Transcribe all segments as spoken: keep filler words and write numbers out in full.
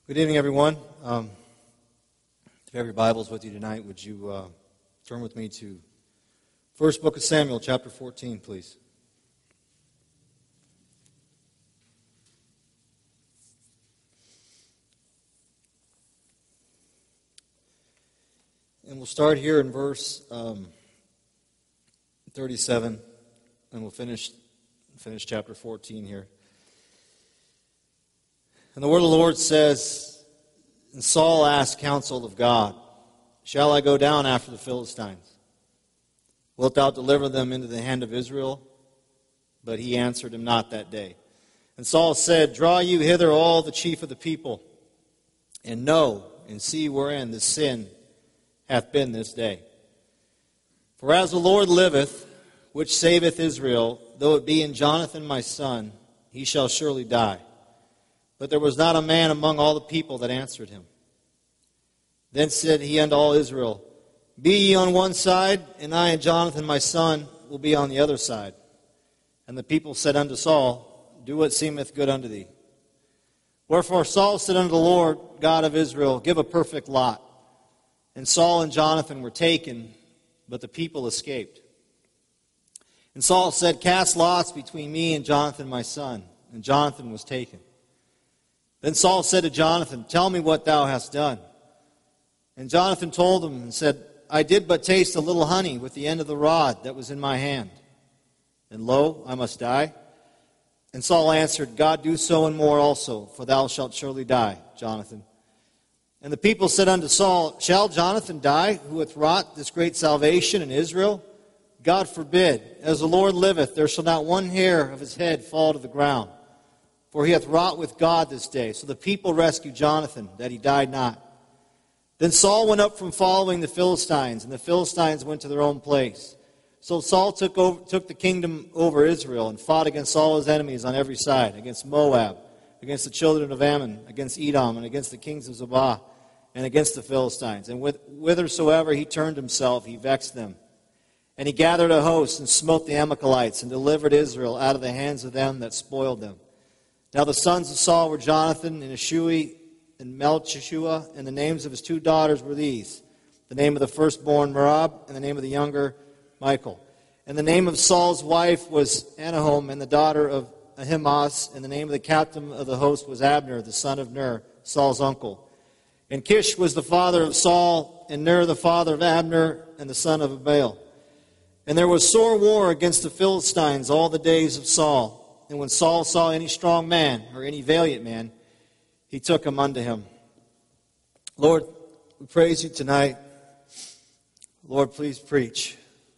Good evening, everyone. Um, if you have your Bibles with you tonight, would you uh, turn with me to First Book of Samuel, chapter fourteen, please. And we'll start here in verse um, thirty-seven, and we'll finish finish chapter fourteen here. And the word of the Lord says, and Saul asked counsel of God, shall I go down after the Philistines? Wilt thou deliver them into the hand of Israel? But he answered him not that day. And Saul said, draw you hither all the chief of the people, and know and see wherein the sin hath been this day. For as the Lord liveth, which saveth Israel, though it be in Jonathan my son, he shall surely die. But there was not a man among all the people that answered him. Then said he unto all Israel, be ye on one side, and I and Jonathan my son will be on the other side. And the people said unto Saul, do what seemeth good unto thee. Wherefore Saul said unto the Lord God of Israel, give a perfect lot. And Saul and Jonathan were taken, but the people escaped. And Saul said, cast lots between me and Jonathan my son. And Jonathan was taken. Then Saul said to Jonathan, tell me what thou hast done. And Jonathan told him and said, I did but taste a little honey with the end of the rod that was in my hand. And lo, I must die. And Saul answered, God do so and more also, for thou shalt surely die, Jonathan. And the people said unto Saul, shall Jonathan die, who hath wrought this great salvation in Israel? God forbid. As the Lord liveth, there shall not one hair of his head fall to the ground. For he hath wrought with God this day. So the people rescued Jonathan, that he died not. Then Saul went up from following the Philistines, and the Philistines went to their own place. So Saul took over, took the kingdom over Israel, and fought against all his enemies on every side, against Moab, against the children of Ammon, against Edom, and against the kings of Zobah, and against the Philistines. And with, whithersoever he turned himself, he vexed them. And he gathered a host, and smote the Amalekites, and delivered Israel out of the hands of them that spoiled them. Now the sons of Saul were Jonathan, and Ishui, and Melchishua, and the names of his two daughters were these. The name of the firstborn Merab, and the name of the younger Michal. And the name of Saul's wife was Anahom, and the daughter of Ahimaaz, and the name of the captain of the host was Abner, the son of Ner, Saul's uncle. And Kish was the father of Saul, and Ner the father of Abner, and the son of Abiel. And there was sore war against the Philistines all the days of Saul. And when Saul saw any strong man, or any valiant man, he took him unto him. Lord, we praise you tonight. Lord, please preach.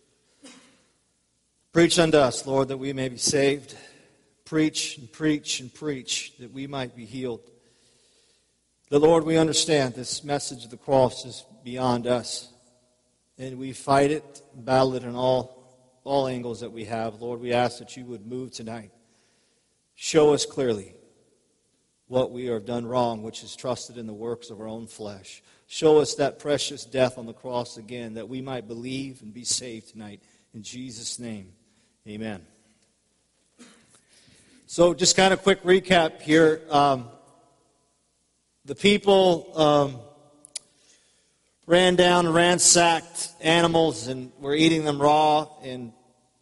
Preach unto us, Lord, that we may be saved. Preach and preach and preach, that we might be healed. The Lord, we understand this message of the cross is beyond us. And we fight it, battle it in all, all angles that we have. Lord, we ask that you would move tonight. Show us clearly what we have done wrong, which is trusted in the works of our own flesh. Show us that precious death on the cross again, that we might believe and be saved tonight. In Jesus' name, amen. So just kind of quick recap here. Um, the people um, ran down and ransacked animals and were eating them raw, and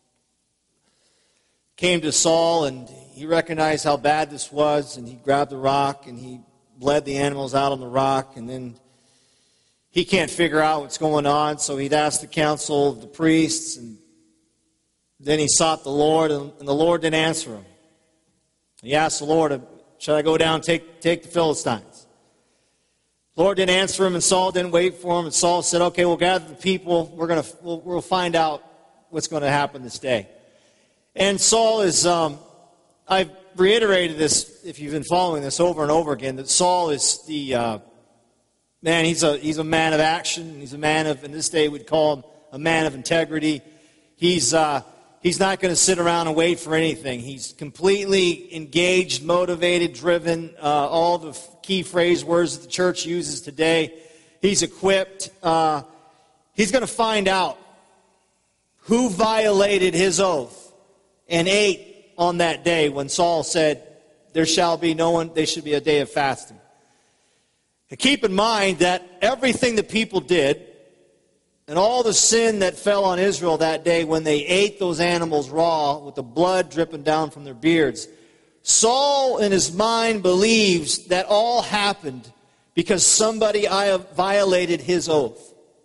came to Saul, and he recognized how bad this was, and he grabbed the rock and he bled the animals out on the rock, and then he can't figure out what's going on, so he'd ask the council of the priests, and then he sought the Lord, and the Lord didn't answer him. He asked the Lord, should I go down and take, take the Philistines? The Lord didn't answer him, and Saul didn't wait for him, and Saul said, okay, we'll gather the people, we're gonna, we'll, we'll find out what's going to happen this day. And Saul is, um, I've reiterated this, if you've been following this over and over again, that Saul is the, uh, man, he's a, he's a man of action. He's a man of, in this day we'd call him a man of integrity. He's, uh, he's not going to sit around and wait for anything. He's completely engaged, motivated, driven, uh, all the key phrase words that the church uses today. He's equipped. Uh, he's going to find out who violated his oath and ate on that day when Saul said, there shall be no one, there should be a day of fasting. And keep in mind that everything the people did, and all the sin that fell on Israel that day when they ate those animals raw with the blood dripping down from their beards, Saul in his mind believes that all happened because somebody violated his oath.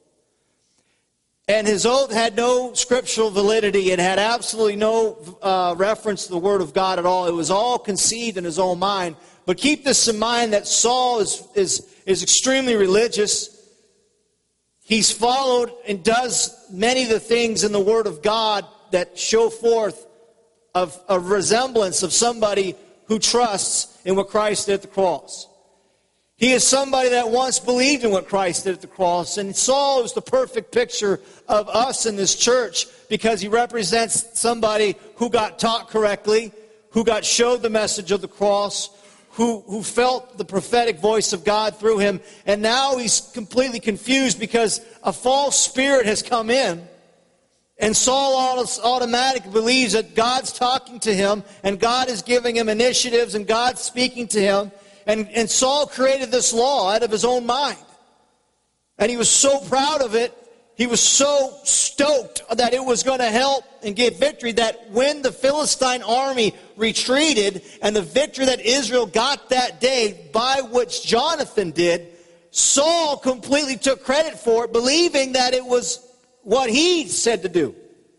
And his oath had no scriptural validity. It had absolutely no uh, reference to the Word of God at all. It was all conceived in his own mind. But keep this in mind that Saul is, is, is extremely religious. He's followed and does many of the things in the Word of God that show forth of a resemblance of somebody who trusts in what Christ did at the cross. He is somebody that once believed in what Christ did at the cross. And Saul is the perfect picture of us in this church because he represents somebody who got taught correctly, who got showed the message of the cross, who, who felt the prophetic voice of God through him. And now he's completely confused because a false spirit has come in. And Saul automatically believes that God's talking to him and God is giving him initiatives and God's speaking to him. And, and Saul created this law out of his own mind. And he was so proud of it, he was so stoked that it was going to help and give victory that when the Philistine army retreated and the victory that Israel got that day by which Jonathan did, Saul completely took credit for it, believing that it was what he said to do.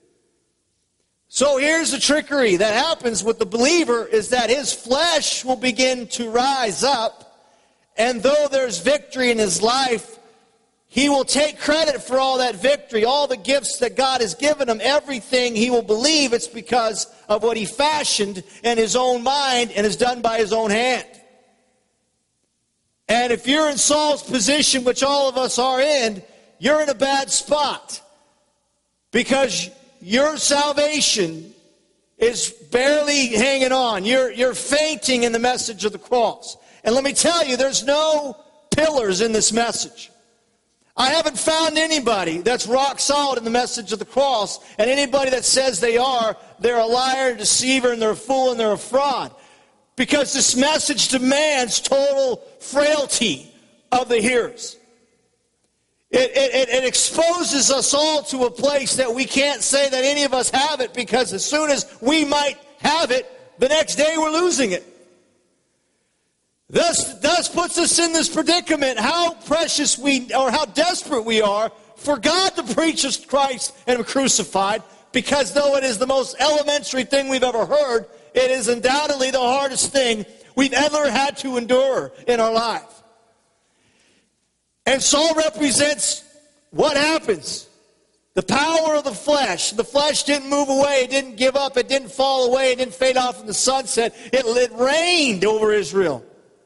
So here's the trickery that happens with the believer is that his flesh will begin to rise up, and though there's victory in his life, he will take credit for all that victory, all the gifts that God has given him, everything. He will believe it's because of what he fashioned in his own mind and is done by his own hand. And if you're in Saul's position, which all of us are in, you're in a bad spot because your salvation is barely hanging on. You're, you're fainting in the message of the cross. And let me tell you, there's no pillars in this message. I haven't found anybody that's rock solid in the message of the cross. And anybody that says they are, they're a liar, a deceiver, and they're a fool, and they're a fraud. Because this message demands total frailty of the hearers. It, it, it exposes us all to a place that we can't say that any of us have it, because as soon as we might have it, the next day we're losing it. Thus, thus puts us in this predicament, how precious we, or how desperate we are for God to preach us Christ and Him crucified, because though it is the most elementary thing we've ever heard, it is undoubtedly the hardest thing we've ever had to endure in our life. And Saul represents what happens. The power of the flesh. The flesh didn't move away. It didn't give up. It didn't fall away. It didn't fade off in the sunset. It, it reigned over Israel.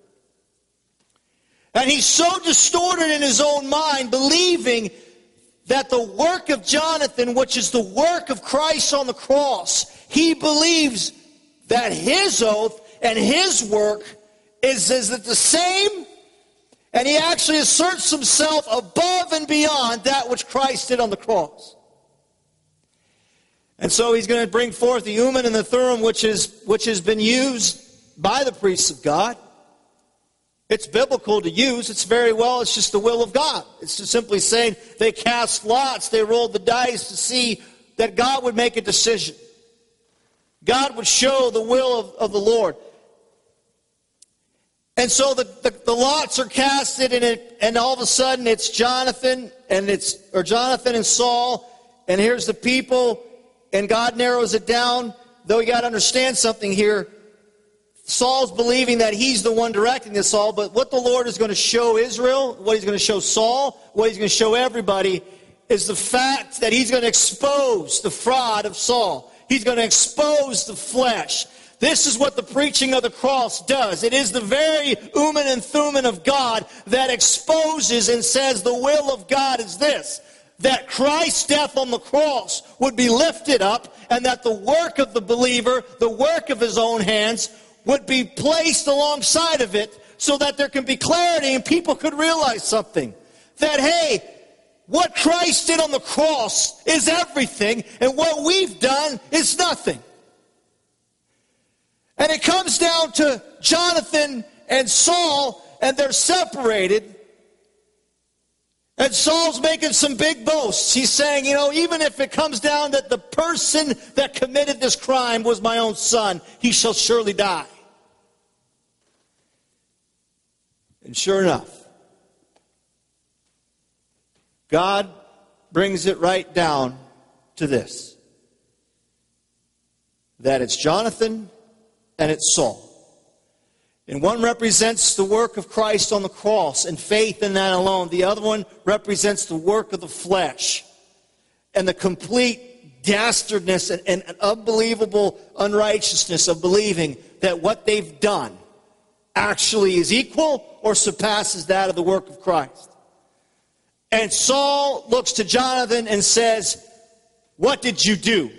And he's so distorted in his own mind, believing that the work of Jonathan, which is the work of Christ on the cross, he believes that his oath and his work is, is the same. And he actually asserts himself above and beyond that which Christ did on the cross. And so he's going to bring forth the Urim and the Thummim, which is which has been used by the priests of God. It's biblical to use. It's very well, it's just the will of God. It's just simply saying they cast lots, they rolled the dice to see that God would make a decision. God would show the will of, of the Lord. And so the, the, the lots are casted, and it, and all of a sudden it's Jonathan and it's or Jonathan and Saul, and here's the people, and God narrows it down. Though you got to understand something here. Saul's believing that he's the one directing this all, but what the Lord is going to show Israel, what He's going to show Saul, what He's going to show everybody, is the fact that He's going to expose the fraud of Saul. He's going to expose the flesh. This is what the preaching of the cross does. It is the very Urim and Thummim of God that exposes and says the will of God is this: that Christ's death on the cross would be lifted up, and that the work of the believer, the work of his own hands, would be placed alongside of it, so that there can be clarity and people could realize something. That, hey, what Christ did on the cross is everything, and what we've done is nothing. And it comes down to Jonathan and Saul, and they're separated. And Saul's making some big boasts. He's saying, you know, even if it comes down that the person that committed this crime was my own son, he shall surely die. And sure enough, God brings it right down to this: that it's Jonathan and it's Saul. And one represents the work of Christ on the cross and faith in that alone. The other one represents the work of the flesh and the complete dastardness and, and, and unbelievable unrighteousness of believing that what they've done actually is equal or surpasses that of the work of Christ. And Saul looks to Jonathan and says, "What did you do?"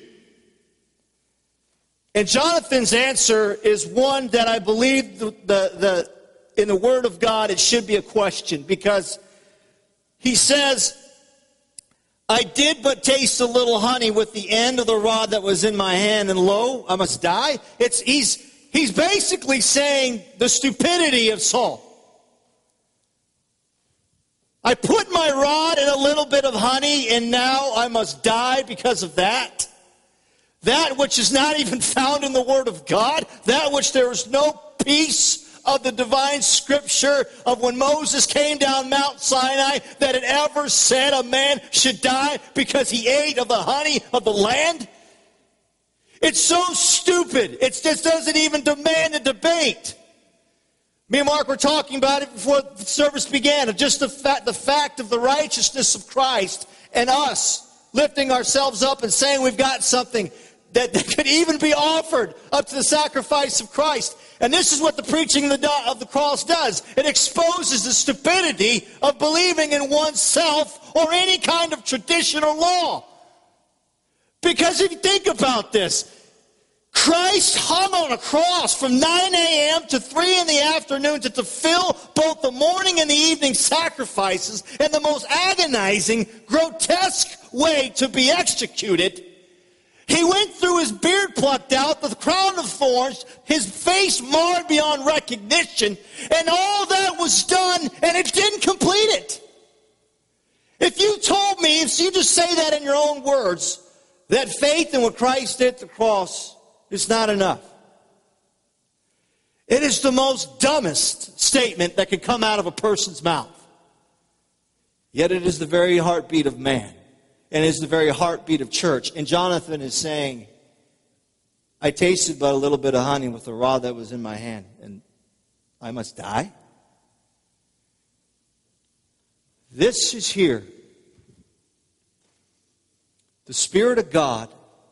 And Jonathan's answer is one that I believe the, the, the, in the Word of God it should be a question, because he says, "I did but taste a little honey with the end of the rod that was in my hand, and lo, I must die." It's, he's, he's basically saying the stupidity of Saul. I put my rod in a little bit of honey, and now I must die because of that. That which is not even found in the Word of God, that which there is no piece of the divine scripture of when Moses came down Mount Sinai that it ever said a man should die because he ate of the honey of the land. It's so stupid. It just doesn't even demand a debate. Me and Mark were talking about it before the service began, of just the fact, the fact of the righteousness of Christ and us lifting ourselves up and saying we've got something that, that could even be offered up to the sacrifice of Christ. And this is what the preaching of the, of the cross does. It exposes the stupidity of believing in oneself or any kind of tradition or law. Because if you think about this, Christ hung on a cross from nine a.m. to three in the afternoon to fulfill both the morning and the evening sacrifices in the most agonizing, grotesque way to be executed. He went through his beard plucked out, the crown of thorns, his face marred beyond recognition, and all that was done, and it didn't complete it. If you told me, if you just say that in your own words, that faith in what Christ did at the cross is not enough, it is the most dumbest statement that could come out of a person's mouth. Yet it is the very heartbeat of man. And is the very heartbeat of church. And Jonathan is saying, I tasted but a little bit of honey with the rod that was in my hand, and I must die? This is here. The Spirit of God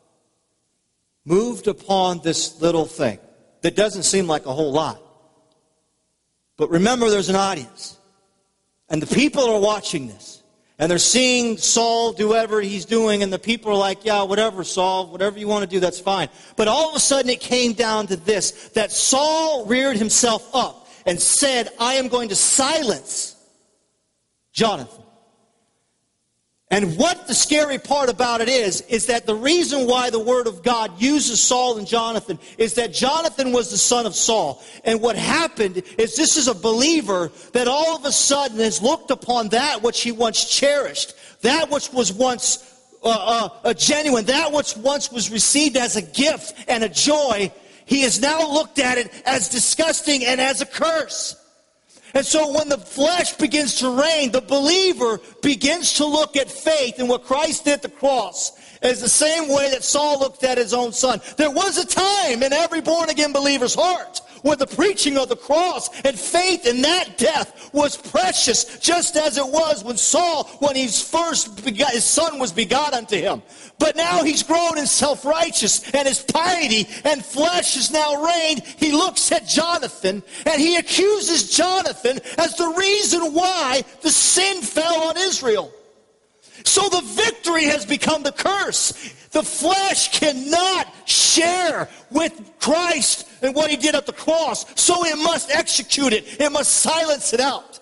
moved upon this little thing that doesn't seem like a whole lot. But remember, there's an audience. And the people are watching this. And they're seeing Saul do whatever he's doing, and the people are like, yeah, whatever, Saul, whatever you want to do, that's fine. But all of a sudden it came down to this, that Saul reared himself up and said, I am going to silence Jonathan. And what the scary part about it is, is that the reason why the Word of God uses Saul and Jonathan is that Jonathan was the son of Saul. And what happened is this is a believer that all of a sudden has looked upon that which he once cherished, that which was once uh, uh, a genuine, that which once was received as a gift and a joy. He has now looked at it as disgusting and as a curse. And so when the flesh begins to reign, the believer begins to look at faith and what Christ did at the cross as the same way that Saul looked at his own son. There was a time in every born-again believer's heart where the preaching of the cross and faith in that death was precious, just as it was when Saul, when he's first begot, his son was begot unto him. But now he's grown in self-righteous, and his piety and flesh is now reigned. He looks at Jonathan, and he accuses Jonathan as the reason why the sin fell on Israel. So the victory has become the curse. The flesh cannot share with Christ and what he did at the cross, so it must execute it. It must silence it out.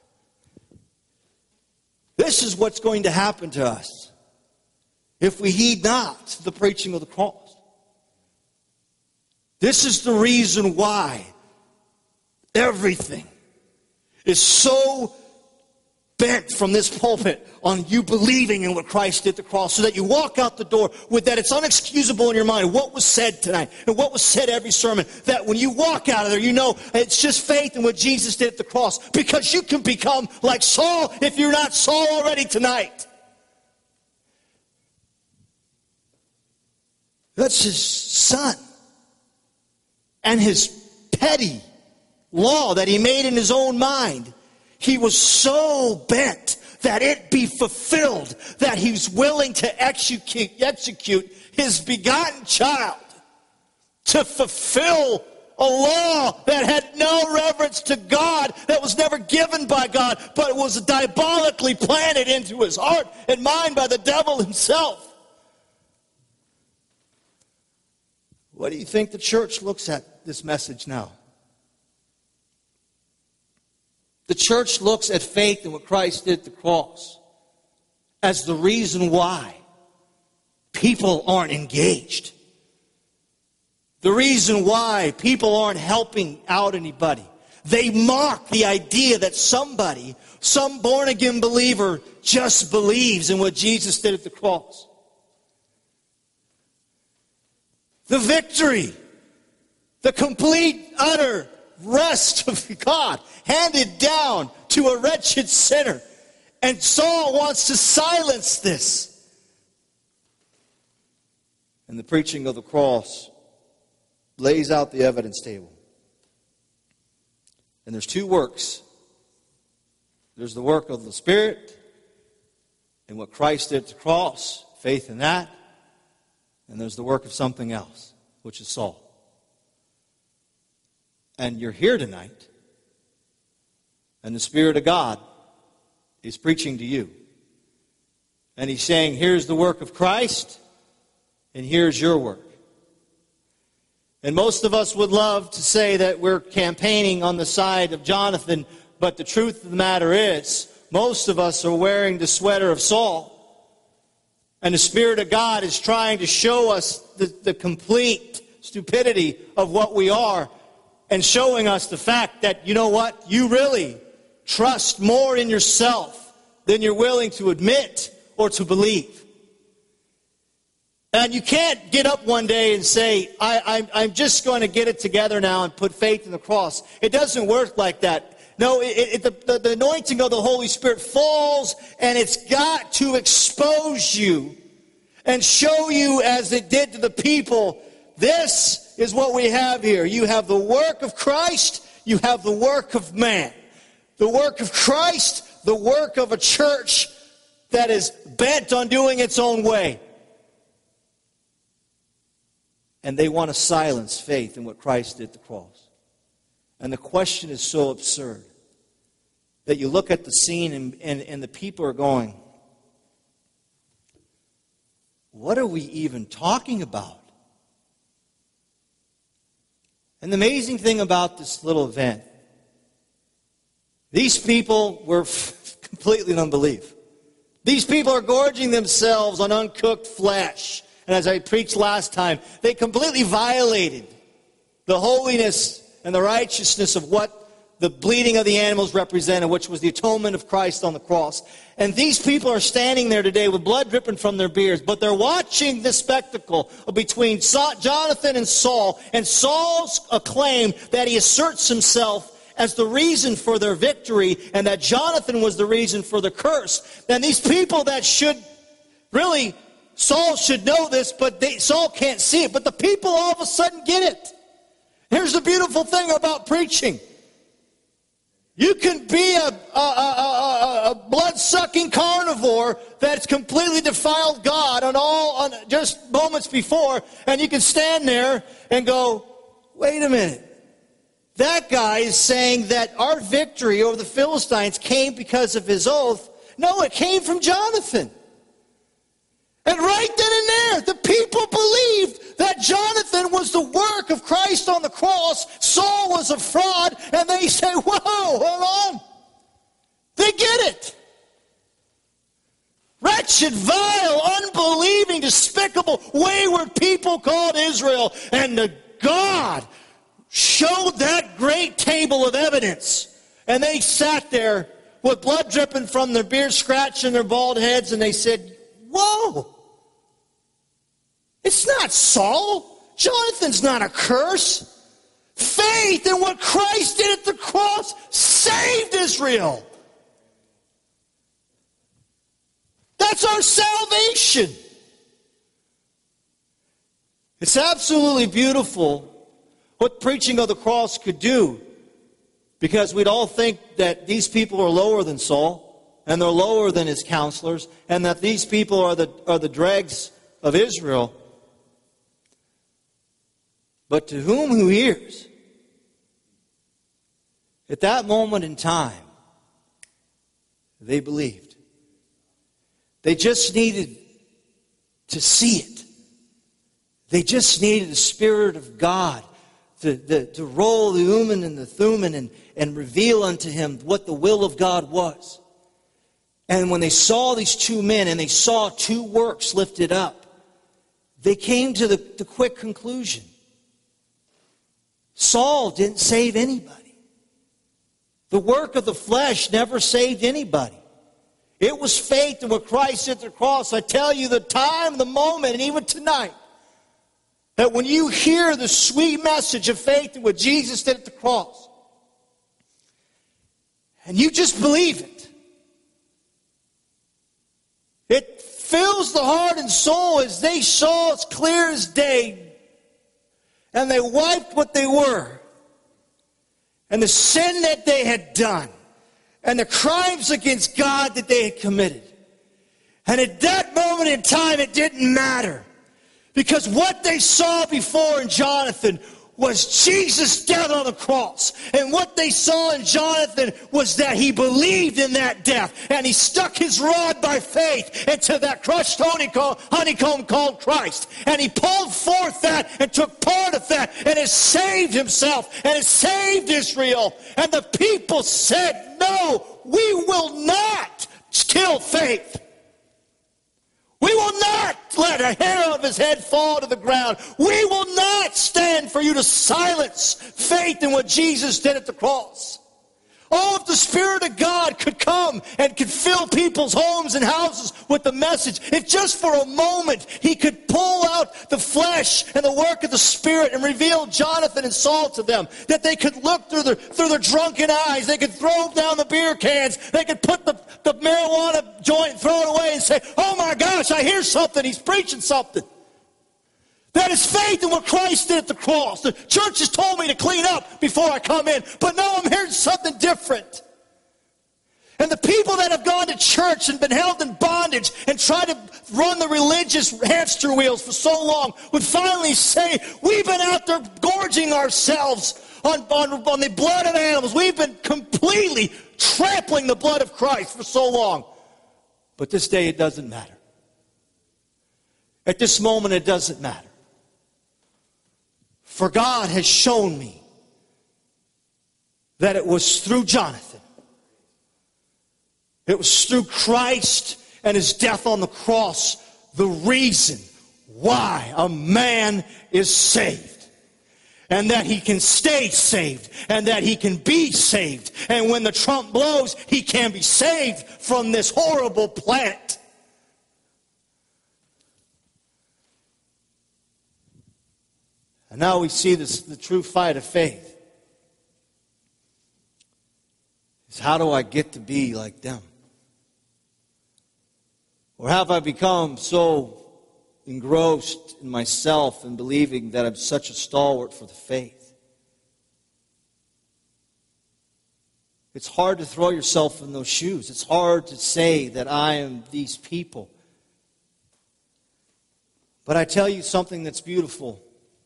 This is what's going to happen to us if we heed not the preaching of the cross. This is the reason why everything is so bent from this pulpit on you believing in what Christ did at the cross, so that you walk out the door with that. It's unexcusable in your mind what was said tonight and what was said every sermon, that when you walk out of there, you know it's just faith in what Jesus did at the cross, because you can become like Saul if you're not Saul already tonight. That's his son. And his petty law that he made in his own mind, he was so bent that it be fulfilled that he's willing to execute, execute his begotten child to fulfill a law that had no reverence to God, that was never given by God, but it was diabolically planted into his heart and mind by the devil himself. What do you think the church looks at this message now? The church looks at faith and what Christ did at the cross as the reason why people aren't engaged. The reason why people aren't helping out anybody. They mock the idea that somebody, some born-again believer, just believes in what Jesus did at the cross. The victory, the complete, utter rest of God handed down to a wretched sinner. And Saul wants to silence this. And the preaching of the cross lays out the evidence table. And there's two works. There's the work of the Spirit and what Christ did at the cross, faith in that. And there's the work of something else, which is Saul. And you're here tonight, and the Spirit of God is preaching to you. And he's saying, here's the work of Christ, and here's your work. And most of us would love to say that we're campaigning on the side of Jonathan, but the truth of the matter is, most of us are wearing the sweater of Saul. And the Spirit of God is trying to show us the, the complete stupidity of what we are, and showing us the fact that, you know what, you really trust more in yourself than you're willing to admit or to believe. And you can't get up one day and say, I, I'm, I'm just going to get it together now and put faith in the cross. It doesn't work like that. No, it, it, the, the, the anointing of the Holy Spirit falls, and it's got to expose you and show you, as it did to the people, this is what we have here. You have the work of Christ, you have the work of man. The work of Christ, the work of a church that is bent on doing its own way. And they want to silence faith in what Christ did at the cross. And the question is so absurd that you look at the scene and, and, and the people are going, what are we even talking about? And the amazing thing about this little event, these people were completely in unbelief. These people are gorging themselves on uncooked flesh. And as I preached last time, they completely violated the holiness and the righteousness of what the bleeding of the animals represented, which was the atonement of Christ on the cross. And these people are standing there today with blood dripping from their beards, but they're watching this spectacle between Jonathan and Saul, and Saul's acclaim that he asserts himself as the reason for their victory, and that Jonathan was the reason for the curse. And these people that should really, Saul should know this, but they, Saul can't see it, but the people all of a sudden get it. Here's the beautiful thing about preaching. You can be a, a, a, a, a blood-sucking carnivore that's completely defiled God on all on just moments before, and you can stand there and go, wait a minute. That guy is saying that our victory over the Philistines came because of his oath. No, it came from Jonathan. And right then and there, the people believed that Jonathan was the work of Christ on the cross. Saul was a fraud, and they say, whoa, hold on. They get it. Wretched, vile, unbelieving, despicable, wayward people called Israel. And the God showed that great table of evidence And they sat there with blood dripping from their beards, scratching their bald heads, and they said, whoa, it's not Saul. Jonathan's not a curse. Faith in what Christ did at the cross saved Israel. That's our salvation. It's absolutely beautiful what preaching of the cross could do, because we'd all think that these people are lower than Saul, and they're lower than his counselors, and that these people are the, are the dregs of Israel. But to whom who hears, at that moment in time, they believed. They just needed to see it. They just needed the Spirit of God to, to, to roll the Urim and the Thummim and, and reveal unto him what the will of God was. And when they saw these two men and they saw two works lifted up, they came to the, the quick conclusion. Saul didn't save anybody. The work of the flesh never saved anybody. It was faith in what Christ did at the cross. I tell you, the time, the moment, and even tonight, that when you hear the sweet message of faith in what Jesus did at the cross, and you just believe it, it fills the heart and soul as they saw as clear as day. And they wiped what they were, and the sin that they had done, and the crimes against God that they had committed. And at that moment in time, it didn't matter, because what they saw before in Jonathan was Jesus dead on the cross. And what they saw in Jonathan was that he believed in that death, and he stuck his rod by faith into that crushed honeycomb, honeycomb called Christ. And he pulled forth that and took part of that, and it saved himself, and it saved Israel. And the people said, no, we will not kill faith. We will not let a hair of his head fall to the ground. We will not stand for you to silence faith in what Jesus did at the cross. Oh, if the Spirit of God could come and could fill people's homes and houses with the message, if just for a moment he could pull out the flesh and the work of the Spirit and reveal Jonathan and Saul to them, that they could look through their, through their drunken eyes, they could throw down the beer cans, they could put the, the marijuana joint and throw it away and say, oh my gosh, I hear something, he's preaching something. That is faith in what Christ did at the cross. The church has told me to clean up before I come in, but now I'm hearing something different. And the people that have gone to church and been held in bondage and tried to run the religious hamster wheels for so long would finally say, we've been out there gorging ourselves on, on, on the blood of animals. We've been completely trampling the blood of Christ for so long. But this day it doesn't matter. At this moment it doesn't matter. For God has shown me that it was through Jonathan. It was through Christ and his death on the cross, the reason why a man is saved. And that he can stay saved. And that he can be saved. And when the trump blows, he can be saved from this horrible planet. And now we see this, the true fight of faith. Is how do I get to be like them? Or have I become so engrossed in myself and believing that I'm such a stalwart for the faith? It's hard to throw yourself in those shoes. It's hard to say that I am these people. But I tell you something that's beautiful.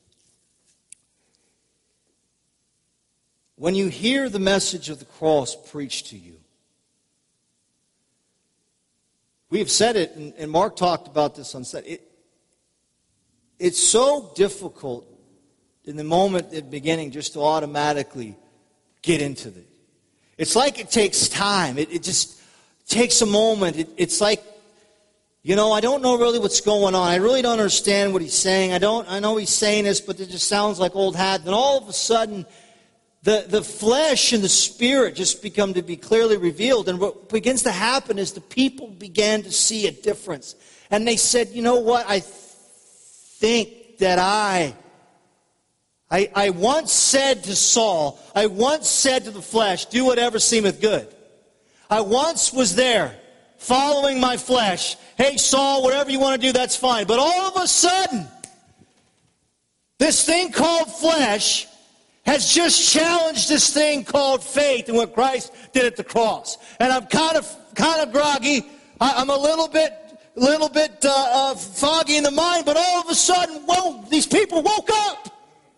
When you hear the message of the cross preached to you, we have said it, and, and Mark talked about this on Sunday. It, it's so difficult in the moment at the beginning just to automatically get into it. It's like it takes time. It, it just takes a moment. It, it's like, you know, I don't know really what's going on. I really don't understand what he's saying. I don't. I know he's saying this, but it just sounds like old hat. Then all of a sudden, The, the flesh and the spirit just become to be clearly revealed. And what begins to happen is the people began to see a difference. And they said, you know what, I th- think that I, I, I once said to Saul, I once said to the flesh, do whatever seemeth good. I once was there, following my flesh. Hey, Saul, whatever you want to do, that's fine. But all of a sudden, this thing called flesh has just challenged this thing called faith and what Christ did at the cross. And I'm kind of kind of groggy. I, I'm a little bit little bit uh, uh, foggy in the mind, but all of a sudden, whoa, these people woke up.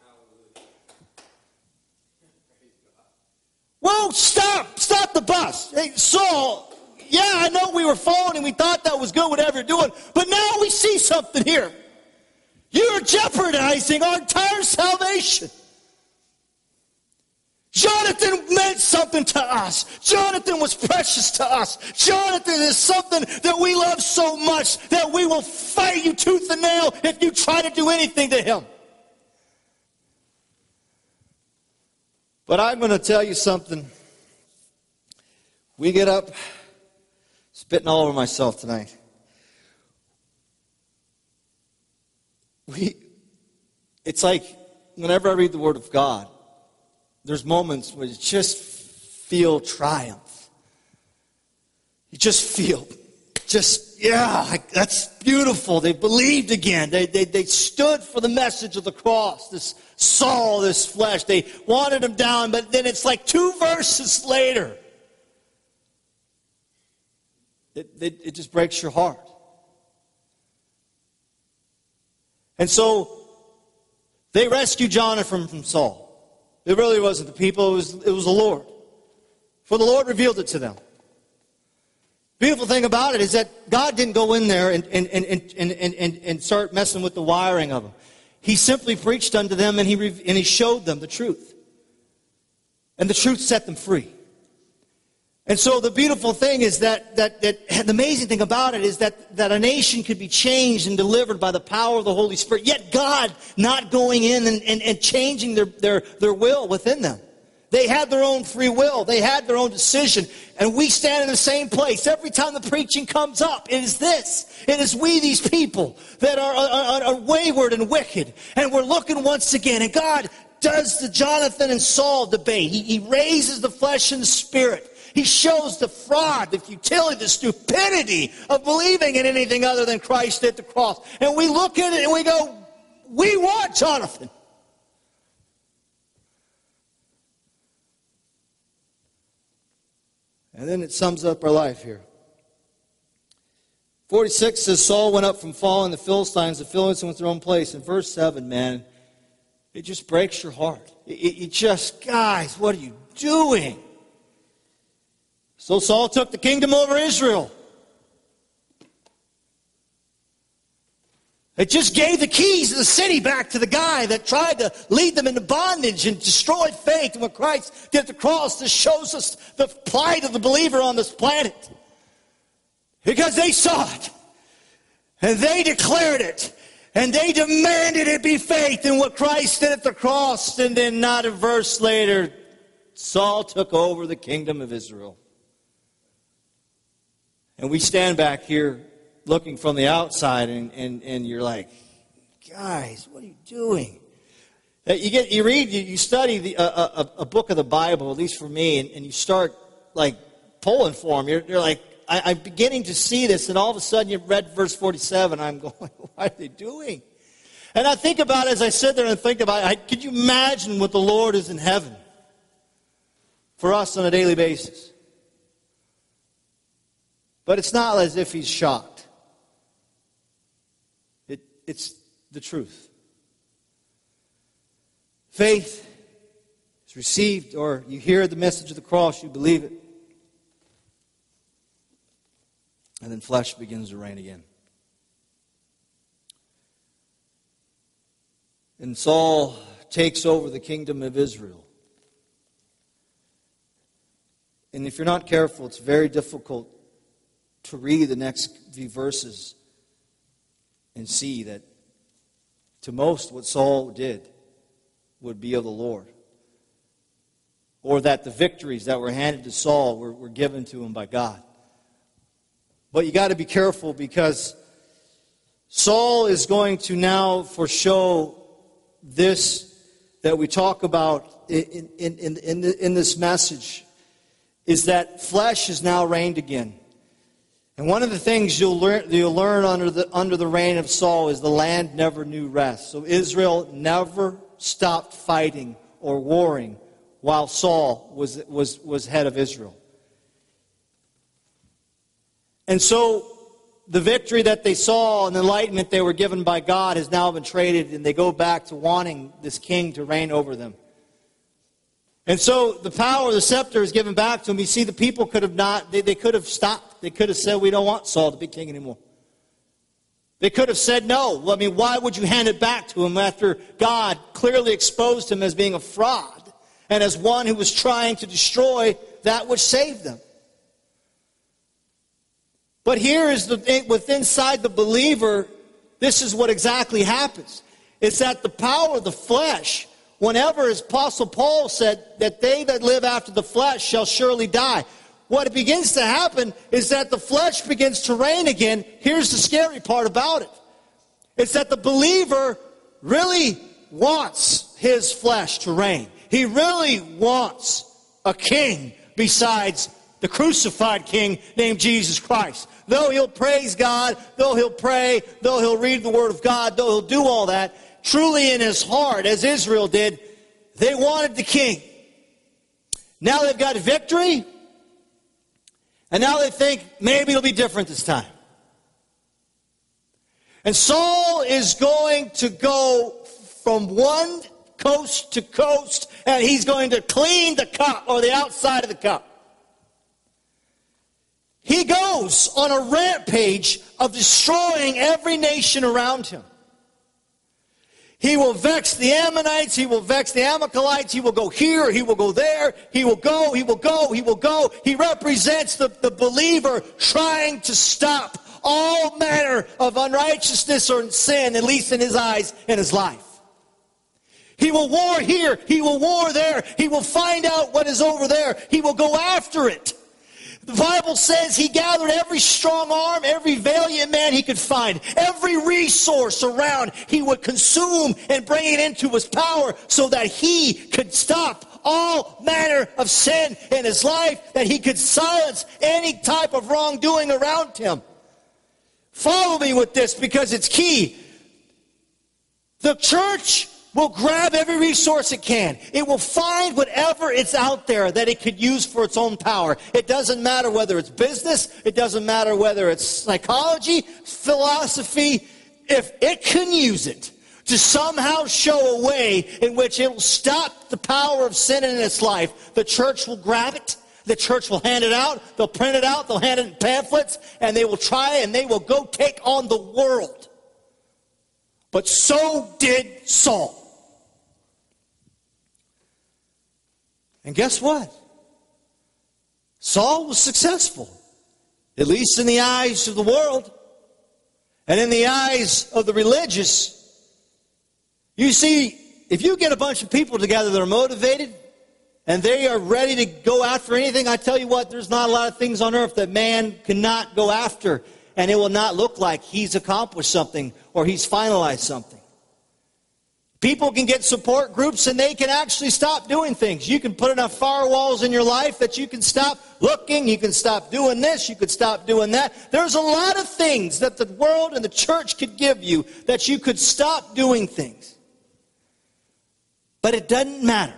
Whoa, stop, stop the bus. Hey, Saul, yeah, I know we were following and we thought that was good, whatever you're doing, but now we see something here. You're jeopardizing our entire salvation. Jonathan meant something to us. Jonathan was precious to us. Jonathan is something that we love so much that we will fight you tooth and nail if you try to do anything to him. But I'm going to tell you something. We get up, spitting all over myself tonight. We, it's like whenever I read the Word of God, there's moments where you just feel triumph. You just feel, just, yeah, that's beautiful. They believed again. They, they, they stood for the message of the cross. This Saul, this flesh. They wanted him down, but then it's like two verses later. It, it, it just breaks your heart. And so they rescued Jonathan from Saul. It really wasn't the people, it was, it was the Lord. For the Lord revealed it to them. Beautiful thing about it is that God didn't go in there and, and, and, and, and, and, and start messing with the wiring of them. He simply preached unto them and he, and he showed them the truth. And the truth set them free. And so the beautiful thing is that, that, that the amazing thing about it is that, that a nation could be changed and delivered by the power of the Holy Spirit, yet God not going in and, and, and changing their, their, their will within them. They had their own free will. They had their own decision. And we stand in the same place. Every time the preaching comes up, it is this. It is we, these people, that are, are, are wayward and wicked. And we're looking once again. And God does the Jonathan and Saul debate. He, he raises the flesh and the spirit. He shows the fraud, the futility, the stupidity of believing in anything other than Christ at the cross. And we look at it and we go, we want Jonathan. And then it sums up our life here. forty-six says, Saul went up from falling the Philistines, the Philistines went to their own place. In verse seven, man, it just breaks your heart. It, it, it just, guys, what are you doing? So Saul took the kingdom over Israel. It just gave the keys of the city back to the guy that tried to lead them into bondage and destroyed faith. And what Christ did at the cross, this shows us the plight of the believer on this planet. Because they saw it. And they declared it. And they demanded it be faith in what Christ did at the cross. And then not a verse later, Saul took over the kingdom of Israel. And we stand back here looking from the outside, and, and, and you're like, guys, what are you doing? You get, you read, you, you study the, a, a, a book of the Bible, at least for me, and, and you start like pulling for them. You're, you're like, I, I'm beginning to see this, and all of a sudden you read verse forty-seven. I'm going, what are they doing? And I think about it as I sit there and think about it. I, could you imagine what the Lord is in heaven for us on a daily basis? But it's not as if he's shocked. It, it's the truth. Faith is received, or you hear the message of the cross, you believe it. And then flesh begins to reign again. And Saul takes over the kingdom of Israel. And if you're not careful, it's very difficult to read the next few verses and see that to most what Saul did would be of the Lord. or that the victories that were handed to Saul were, were given to him by God. But you got to be careful, because Saul is going to now foreshow this that we talk about in, in, in, in, in this message, is that flesh is now reigned again. And one of the things you'll learn, you'll learn under the, under the reign of Saul is the land never knew rest. So Israel never stopped fighting or warring while Saul was, was, was head of Israel. And so the victory that they saw and the enlightenment they were given by God has now been traded, and they go back to wanting this king to reign over them. And so the power of the scepter is given back to them. You see, the people could have not, they, they could have stopped. They could have said, we don't want Saul to be king anymore. They could have said no. Well, I mean, why would you hand it back to him after God clearly exposed him as being a fraud and as one who was trying to destroy that which saved them? But here is the within inside the believer, this is what exactly happens. It's that the power of the flesh, whenever, as Apostle Paul said, that they that live after the flesh shall surely die. What it begins to happen is that the flesh begins to reign again. Here's the scary part about it. It's that the believer really wants his flesh to reign. He really wants a king besides the crucified king named Jesus Christ. Though he'll praise God, though he'll pray, though he'll read the Word of God, though he'll do all that, truly in his heart, as Israel did, they wanted the king. Now they've got victory, and now they think maybe it'll be different this time. And Saul is going to go from one coast to coast, and he's going to clean the cup, or the outside of the cup. He goes on a rampage of destroying every nation around him. He will vex the Ammonites, he will vex the Amalekites, he will go here, he will go there, he will go, he will go, he will go. He represents the, the believer trying to stop all manner of unrighteousness or sin, at least in his eyes, in his life. He will war here, he will war there, he will find out what is over there, he will go after it. The Bible says he gathered every strong arm, every valiant man he could find, every resource around he would consume and bring it into his power so that he could stop all manner of sin in his life, that he could silence any type of wrongdoing around him. Follow me with this because it's key. The church will grab every resource it can. It will find whatever it's out there that it could use for its own power. It doesn't matter whether it's business. It doesn't matter whether it's psychology, philosophy. If it can use it to somehow show a way in which it will stop the power of sin in its life, the church will grab it. The church will hand it out. They'll print it out. They'll hand it in pamphlets. And they will try and they will go take on the world. But so did Saul. And guess what? Saul was successful, at least in the eyes of the world and in the eyes of the religious. You see, if you get a bunch of people together that are motivated and they are ready to go after anything, I tell you what, there's not a lot of things on earth that man cannot go after, and it will not look like he's accomplished something or he's finalized something. People can get support groups and they can actually stop doing things. You can put enough firewalls in your life that you can stop looking, you can stop doing this, you could stop doing that. There's a lot of things that the world and the church could give you that you could stop doing things. But it doesn't matter.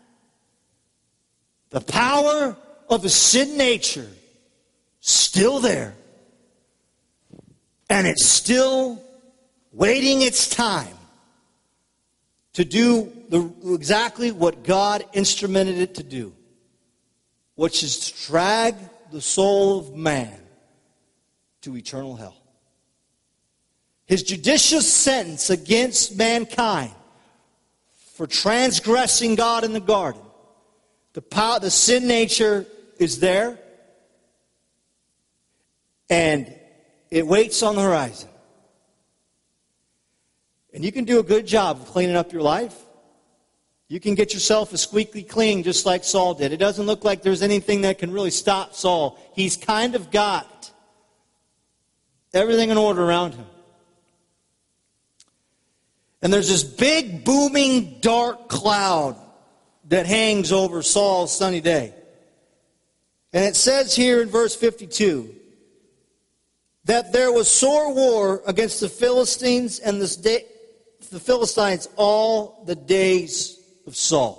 The power of the sin nature still there. And it's still waiting its time to do the, exactly what God instrumented it to do, which is to drag the soul of man to eternal hell. His judicious sentence against mankind for transgressing God in the garden, the power, the sin nature is there, and it waits on the horizon. And you can do a good job of cleaning up your life. You can get yourself a squeaky clean just like Saul did. It doesn't look like there's anything that can really stop Saul. He's kind of got everything in order around him. And there's this big, booming, dark cloud that hangs over Saul's sunny day. And it says here in verse fifty-two that there was sore war against the Philistines and the, day, the Philistines all the days of Saul.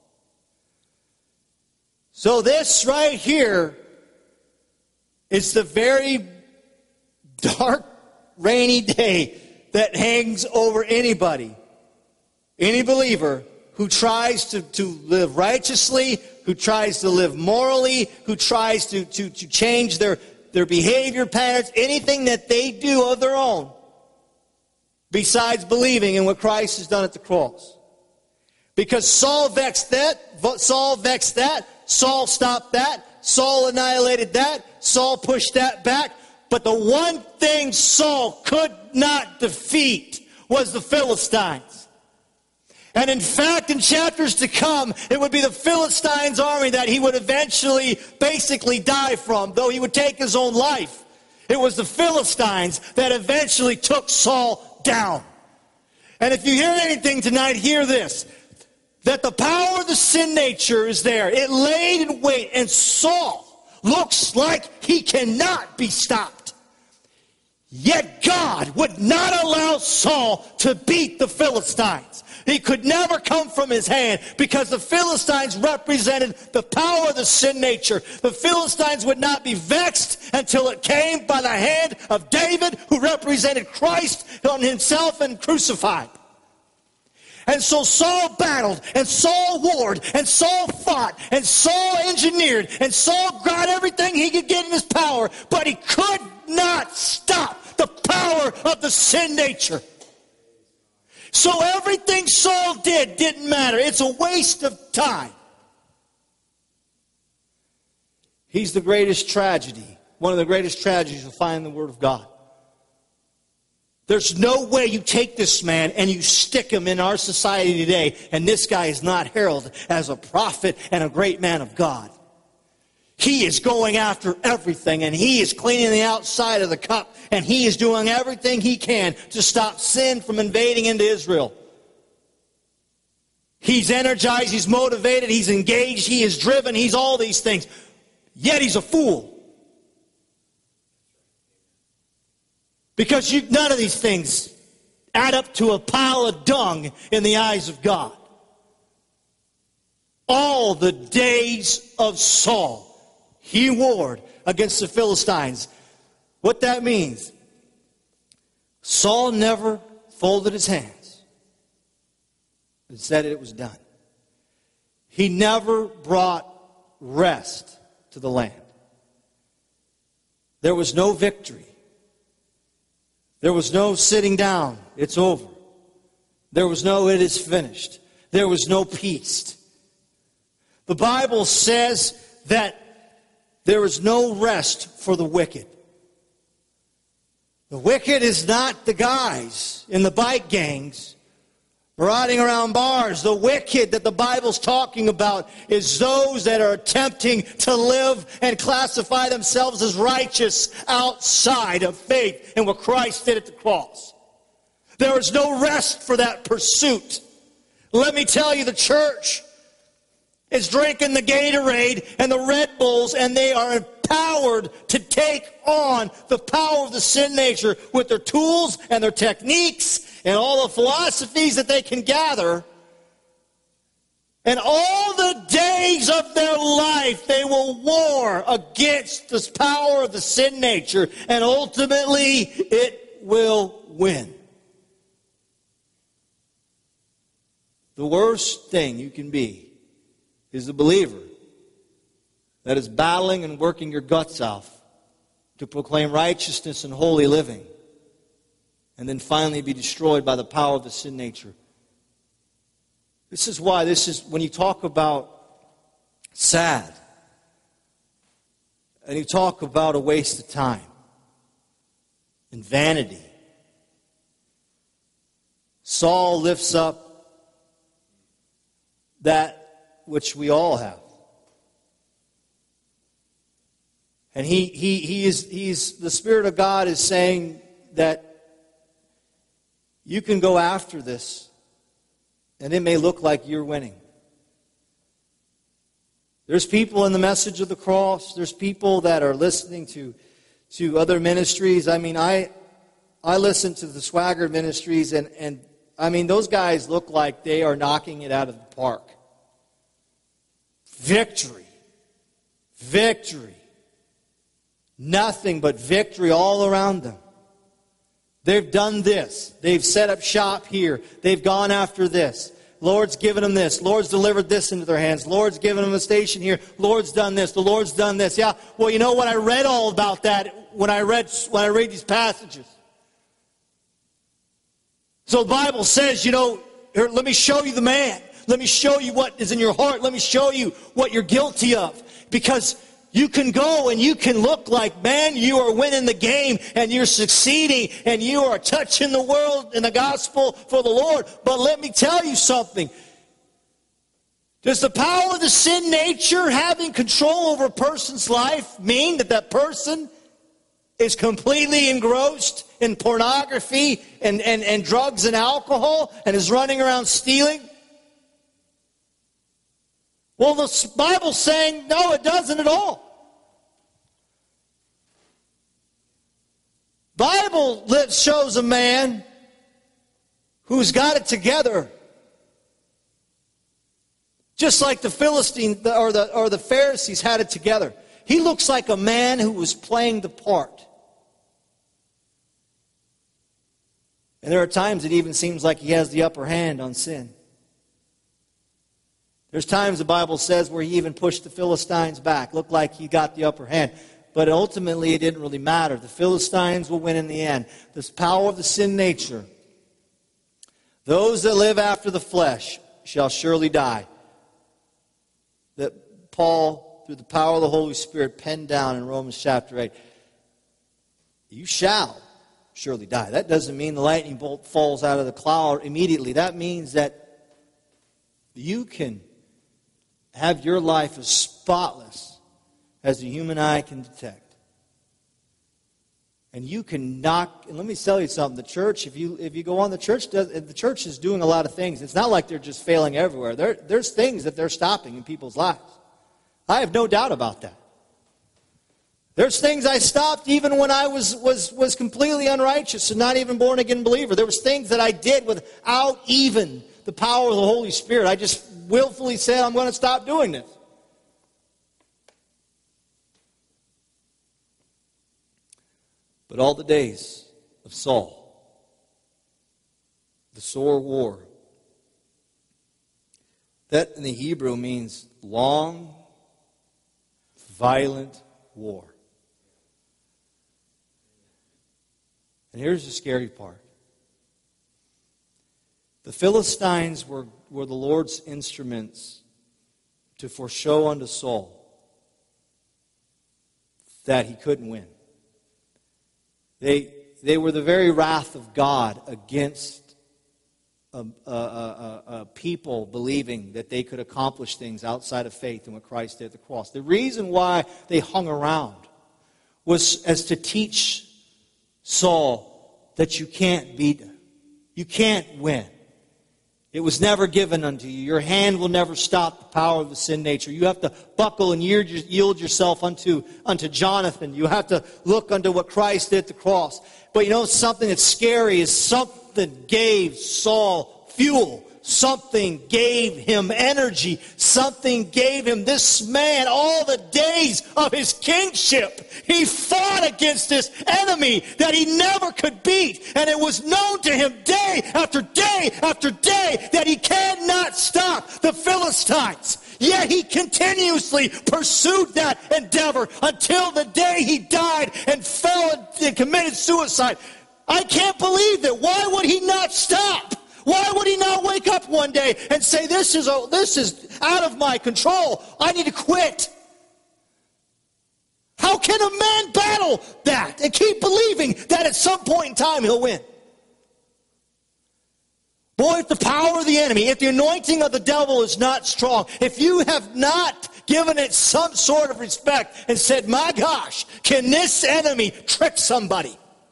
So this right here is the very dark, rainy day that hangs over anybody, any believer who tries to, to live righteously, who tries to live morally, who tries to, to, to change their, their behavior patterns, anything that they do of their own, besides believing in what Christ has done at the cross. Because Saul vexed that, Saul vexed that, Saul stopped that, Saul annihilated that, Saul pushed that back. But the one thing Saul could not defeat was the Philistines. And in fact, in chapters to come, it would be the Philistines' army that he would eventually basically die from, though he would take his own life. It was the Philistines that eventually took Saul down. And if you hear anything tonight, hear this. That the power of the sin nature is there. It laid in wait, and Saul looks like he cannot be stopped. Yet God would not allow Saul to beat the Philistines. He could never come from his hand because the Philistines represented the power of the sin nature. The Philistines would not be vexed until it came by the hand of David, who represented Christ on himself and crucified. And so Saul battled, and Saul warred, and Saul fought, and Saul engineered, and Saul got everything he could get in his power, but he could not stop the power of the sin nature. So everything Saul did didn't matter. It's a waste of time. He's the greatest tragedy, one of the greatest tragedies you'll find in the Word of God. There's no way you take this man and you stick him in our society today, and this guy is not heralded as a prophet and a great man of God. He is going after everything, and he is cleaning the outside of the cup, and he is doing everything he can to stop sin from invading into Israel. He's energized, he's motivated, he's engaged, he is driven, he's all these things. Yet he's a fool. Because you, none of these things add up to a pile of dung in the eyes of God. All the days of Saul, he warred against the Philistines. What that means, Saul never folded his hands and said it was done. He never brought rest to the land. There was no victory. There was no sitting down, it's over. There was no it is finished. There was no peace. The Bible says that there is no rest for the wicked. The wicked is not the guys in the bike gangs riding around bars. The wicked that the Bible's talking about is those that are attempting to live and classify themselves as righteous outside of faith in what Christ did at the cross. There is no rest for that pursuit. Let me tell you, the church is drinking the Gatorade and the Red Bulls, and they are empowered to take on the power of the sin nature with their tools and their techniques and all the philosophies that they can gather. And all the days of their life, they will war against this power of the sin nature, and ultimately it will win. The worst thing you can be is a believer that is battling and working your guts off to proclaim righteousness and holy living, and then finally be destroyed by the power of the sin nature. This is why this is, when you talk about sad, and you talk about a waste of time and vanity, Saul lifts up that which we all have. And he, he, he is, he's, the Spirit of God is saying that you can go after this, and it may look like you're winning. There's people in the message of the cross. There's people that are listening to, to other ministries. I mean, I I listen to the Swagger ministries, and, and I mean, those guys look like they are knocking it out of the park. Victory. Victory. Nothing but victory all around them. They've done this. They've set up shop here. They've gone after this. Lord's given them this. Lord's delivered this into their hands. Lord's given them a station here. Lord's done this. The Lord's done this. Yeah, well, you know what? I read all about that when I read when I read these passages. So the Bible says, you know, here, let me show you the man. Let me show you what is in your heart. Let me show you what you're guilty of. Because you can go and you can look like, man, you are winning the game and you're succeeding and you are touching the world in the gospel for the Lord. But let me tell you something. Does the power of the sin nature having control over a person's life mean that that person is completely engrossed in pornography and, and, and drugs and alcohol and is running around stealing? Well, the Bible's saying, no, it doesn't at all. Bible shows a man who's got it together. Just like the Philistine or the, or the Pharisees had it together. He looks like a man who was playing the part. And there are times it even seems like he has the upper hand on sin. There's times the Bible says where he even pushed the Philistines back. Looked like he got the upper hand. But ultimately it didn't really matter. The Philistines will win in the end. This power of the sin nature. Those that live after the flesh shall surely die. That Paul, through the power of the Holy Spirit, penned down in Romans chapter eight. You shall surely die. That doesn't mean the lightning bolt falls out of the cloud immediately. That means that you can have your life as spotless as the human eye can detect. And you can knock, and let me tell you something, the church, if you if you go on, the church does, the church is doing a lot of things. It's not like they're just failing everywhere. There, there's things that they're stopping in people's lives. I have no doubt about that. There's things I stopped even when I was, was, was completely unrighteous and not even born again believer. There was things that I did without even the power of the Holy Spirit. I just willfully said, I'm going to stop doing this. But all the days of Saul, the sore war, that in the Hebrew means long, violent war. And here's the scary part. The Philistines were, were the Lord's instruments to foreshow unto Saul that he couldn't win. They, they were the very wrath of God against a, a, a, a people believing that they could accomplish things outside of faith and what Christ did at the cross. The reason why they hung around was as to teach Saul that you can't beat him. You can't win. It was never given unto you. Your hand will never stop the power of the sin nature. You have to buckle and yield yourself unto, unto Jonathan. You have to look unto what Christ did at the cross. But you know something that's scary is something gave Saul fuel. Something gave him energy. Something gave him, this man, all the days of his kingship. He fought against this enemy that he never could beat. And it was known to him day after day after day that he cannot stop the Philistines. Yet he continuously pursued that endeavor until the day he died and fell and committed suicide. I can't believe it. Why would he not stop? Why would he not wake up one day and say, this is, a, this is out of my control. I need to quit. How can a man battle that and keep believing that at some point in time he'll win? Boy, if the power of the enemy, if the anointing of the devil is not strong, if you have not given it some sort of respect and said, my gosh, can this enemy trick somebody?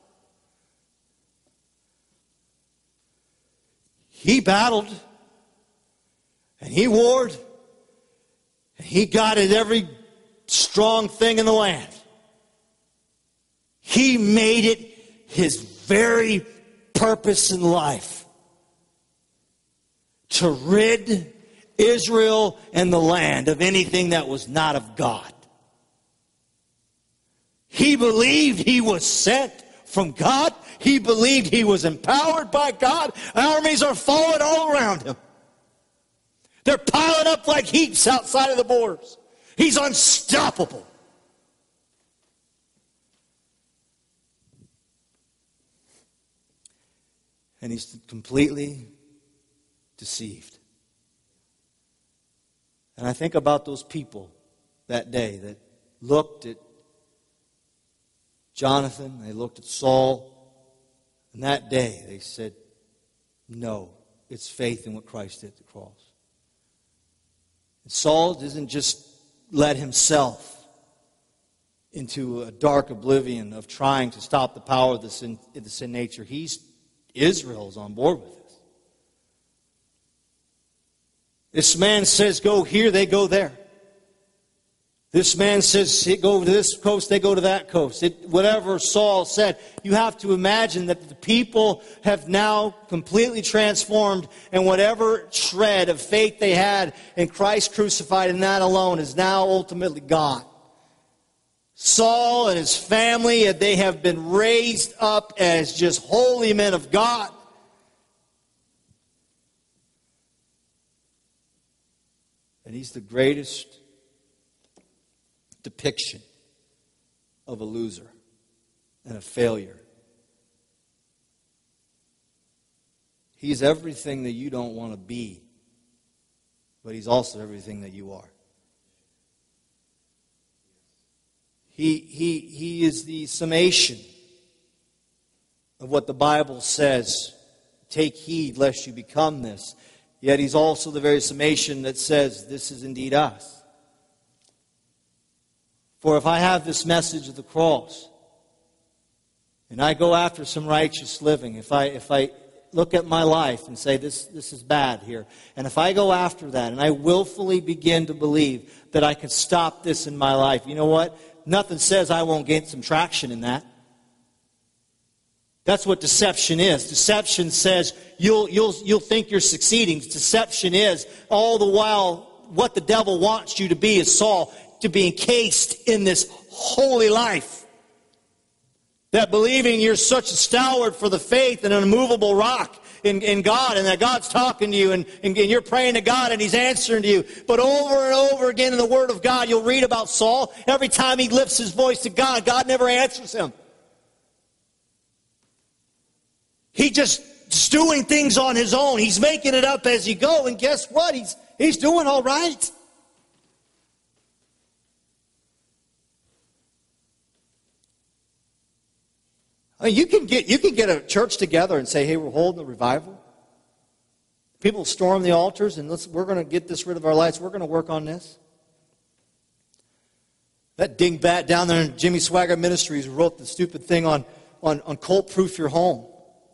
He battled, and he warred, and he got at every strong thing in the land. He made it his very purpose in life to rid Israel and the land of anything that was not of God. He believed he was sent from God. He believed he was empowered by God. Armies are falling all around him. They're piling up like heaps outside of the borders. He's unstoppable. And he's completely deceived. And I think about those people that day that looked at Jonathan, they looked at Saul, and that day they said, no, it's faith in what Christ did at the cross. And Saul doesn't just let himself into a dark oblivion of trying to stop the power of the sin, the sin nature. He's Israel's on board with this. This man says, go here, they go there. This man says, go to this coast, they go to that coast. It, whatever Saul said, you have to imagine that the people have now completely transformed, and whatever shred of faith they had in Christ crucified and that alone is now ultimately gone. Saul and his family, they have been raised up as just holy men of God. And he's the greatest depiction of a loser and a failure. He's everything that you don't want to be, but he's also everything that you are. He, he, he is the summation of what the Bible says. Take heed lest you become this. Yet he's also the very summation that says this is indeed us. For if I have this message of the cross, and I go after some righteous living, if I if I look at my life and say this, this is bad here, and if I go after that and I willfully begin to believe that I can stop this in my life, you know what? Nothing says I won't gain some traction in that. That's what deception is. Deception says you'll, you'll, you'll think you're succeeding. Deception is all the while what the devil wants you to be is Saul, to be encased in this holy life. That believing you're such a stalwart for the faith and an immovable rock in, in God, and that God's talking to you, and, and you're praying to God and He's answering to you. But over and over again in the Word of God, you'll read about Saul. Every time he lifts his voice to God, God never answers him. He just is doing things on his own. He's making it up as he go, and guess what? He's, he's doing all right. I mean, you can get you can get a church together and say, hey, we're holding a revival. People storm the altars and let's, we're going to get this rid of our lives. We're going to work on this. That dingbat down there in Jimmy Swaggart Ministries wrote the stupid thing on, on, on Colt Proof Your Home.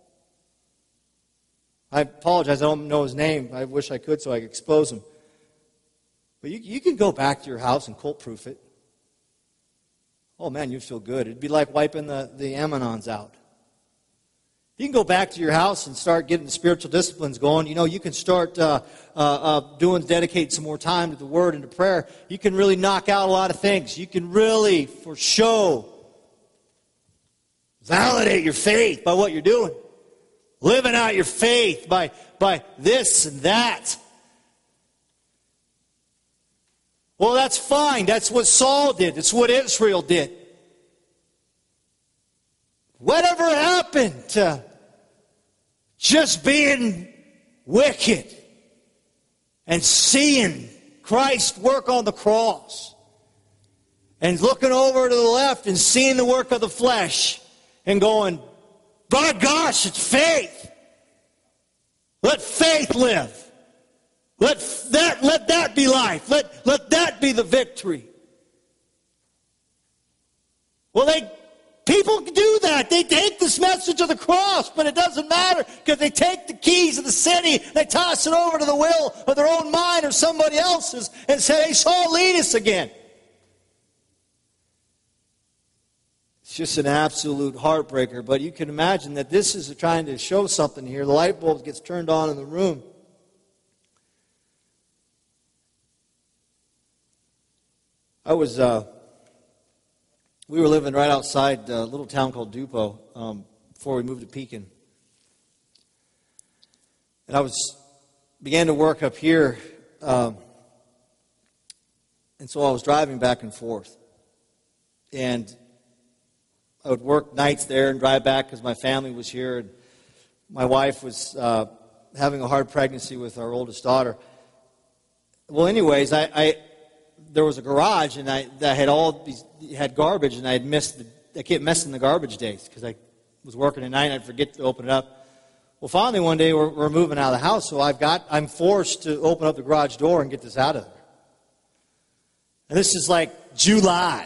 I apologize, I don't know his name. I wish I could so I could expose him. But you, you can go back to your house and Colt Proof it. Oh man, you'd feel good. It'd be like wiping the, the Ammonons out. You can go back to your house and start getting the spiritual disciplines going. You know, you can start uh, uh, uh, doing, dedicate some more time to the Word and to prayer. You can really knock out a lot of things. You can really, for show, validate your faith by what you're doing. Living out your faith by, by this and that. Well, that's fine. That's what Saul did. That's what Israel did. Whatever happened to just being wicked and seeing Christ work on the cross and looking over to the left and seeing the work of the flesh and going, by gosh, it's faith. Let faith live. Let that, let that be life. Let, let that be the victory. Well, they people do that. They take this message of the cross, but it doesn't matter because they take the keys of the city, they toss it over to the will of their own mind or somebody else's and say, hey, Saul, lead us again. It's just an absolute heartbreaker, but you can imagine that this is trying to show something here. The light bulb gets turned on in the room. I was, uh, we were living right outside a little town called Dupo um, before we moved to Pekin. And I was, began to work up here, um, and so I was driving back and forth. And I would work nights there and drive back because my family was here. And my wife was uh, having a hard pregnancy with our oldest daughter. Well, anyways, I... I there was a garage, and I that had all these had garbage, and I had missed. The, I kept missing the garbage days because I was working at night, and I'd forget to open it up. Well, finally one day we're, we're moving out of the house, so I've got I'm forced to open up the garage door and get this out of there. And this is like July.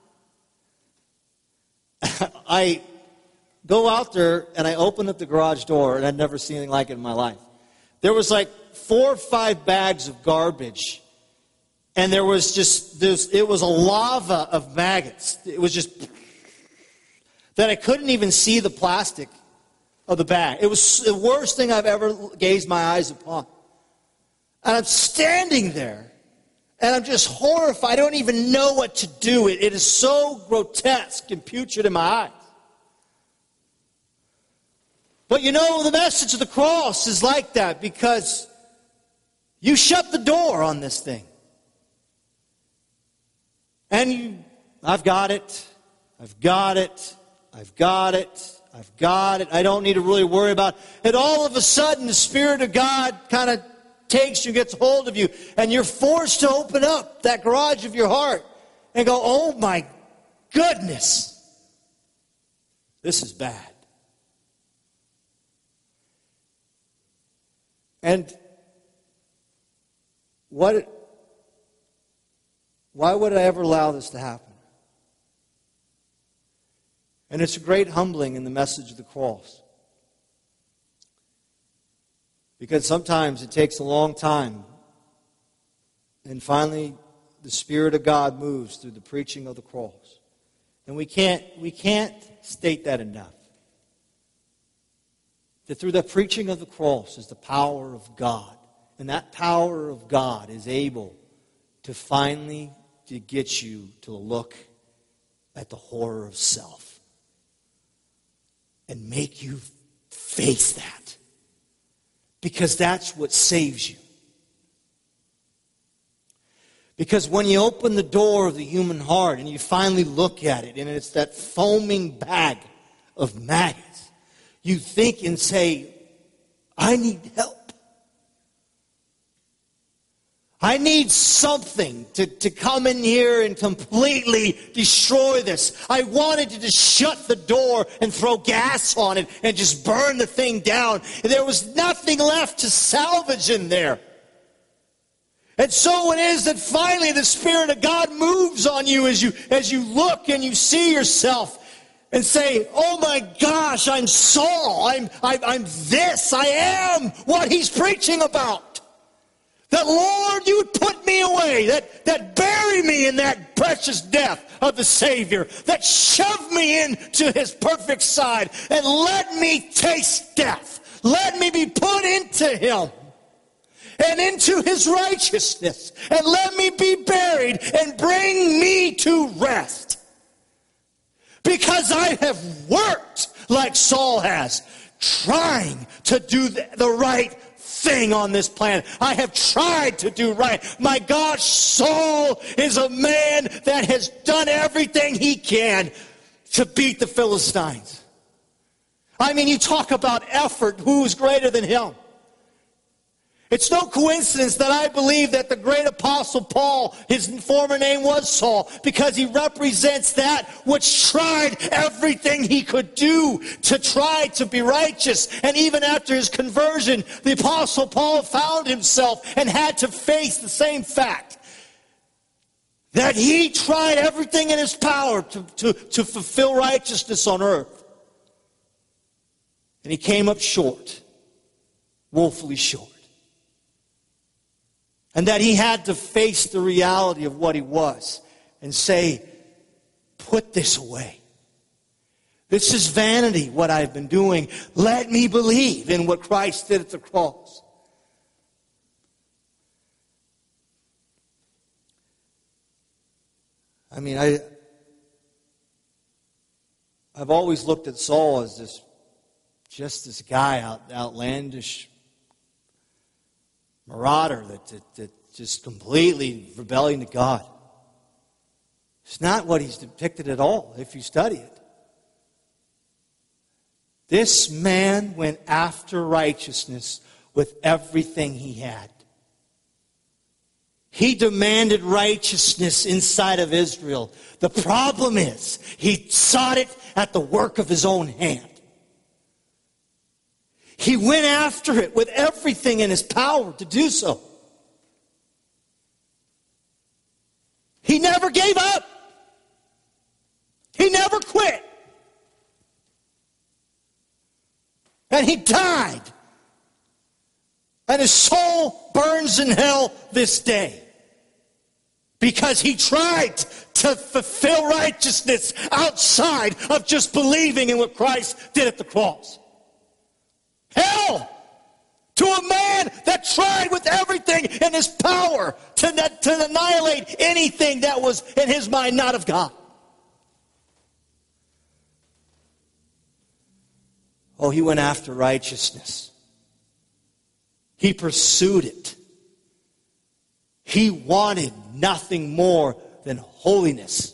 I go out there and I open up the garage door, and I'd never seen anything like it in my life. There was like four or five bags of garbage. And there was just, this, it was a lava of maggots. It was just, that I couldn't even see the plastic of the bag. It was the worst thing I've ever gazed my eyes upon. And I'm standing there, and I'm just horrified. I don't even know what to do. It, it is so grotesque and putrid in my eyes. But you know, the message of the cross is like that because you shut the door on this thing. And you, I've got it, I've got it, I've got it, I've got it. I don't need to really worry about it. And all of a sudden, the Spirit of God kind of takes you, gets hold of you, and you're forced to open up that garage of your heart and go, oh my goodness, this is bad. And what... Why would I ever allow this to happen? And it's a great humbling in the message of the cross. Because sometimes it takes a long time. And finally, the Spirit of God moves through the preaching of the cross. And we can't, we can't state that enough. That through the preaching of the cross is the power of God. And that power of God is able to finally to get you to look at the horror of self and make you face that. Because that's what saves you. Because when you open the door of the human heart and you finally look at it and it's that foaming bag of maggots, you think and say, I need help. I need something to, to come in here and completely destroy this. I wanted to just shut the door and throw gas on it and just burn the thing down. And there was nothing left to salvage in there. And so it is that finally the Spirit of God moves on you as you, as you look and you see yourself and say, oh my gosh, I'm Saul. I'm, I'm, I'm this. I am what he's preaching about. That, Lord, you would put me away, that, that bury me in that precious death of the Savior, that shove me into his perfect side, and let me taste death. Let me be put into him and into his righteousness, and let me be buried and bring me to rest. Because I have worked like Saul has, trying to do the, the right thing on this planet. I have tried to do right. My gosh, Saul is a man that has done everything he can to beat the Philistines. I mean, you talk about effort, who's greater than him? It's no coincidence that I believe that the great apostle Paul, his former name was Saul, because he represents that which tried everything he could do to try to be righteous. And even after his conversion, the apostle Paul found himself and had to face the same fact. That he tried everything in his power to, to, to fulfill righteousness on earth. And he came up short, woefully short. And that he had to face the reality of what he was and say, put this away. This is vanity, what I've been doing. Let me believe in what Christ did at the cross. I mean, I, I've always looked at Saul as this, just this guy, out, outlandish marauder that, that, that just completely rebelling to God. It's not what he's depicted at all, if you study it. This man went after righteousness with everything he had. He demanded righteousness inside of Israel. The problem is, he sought it at the work of his own hand. He went after it with everything in his power to do so. He never gave up. He never quit. And he died. And his soul burns in hell this day. Because he tried to fulfill righteousness outside of just believing in what Christ did at the cross. Hell to a man that tried with everything in his power to, to annihilate anything that was in his mind not of God. Oh, he went after righteousness. He pursued it. He wanted nothing more than holiness.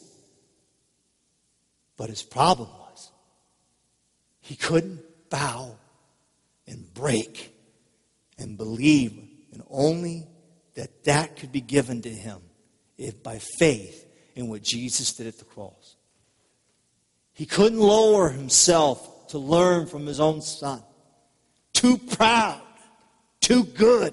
But his problem was he couldn't bow and break and believe, and only that that could be given to him if by faith in what Jesus did at the cross. He couldn't lower himself to learn from his own son. Too proud, too good.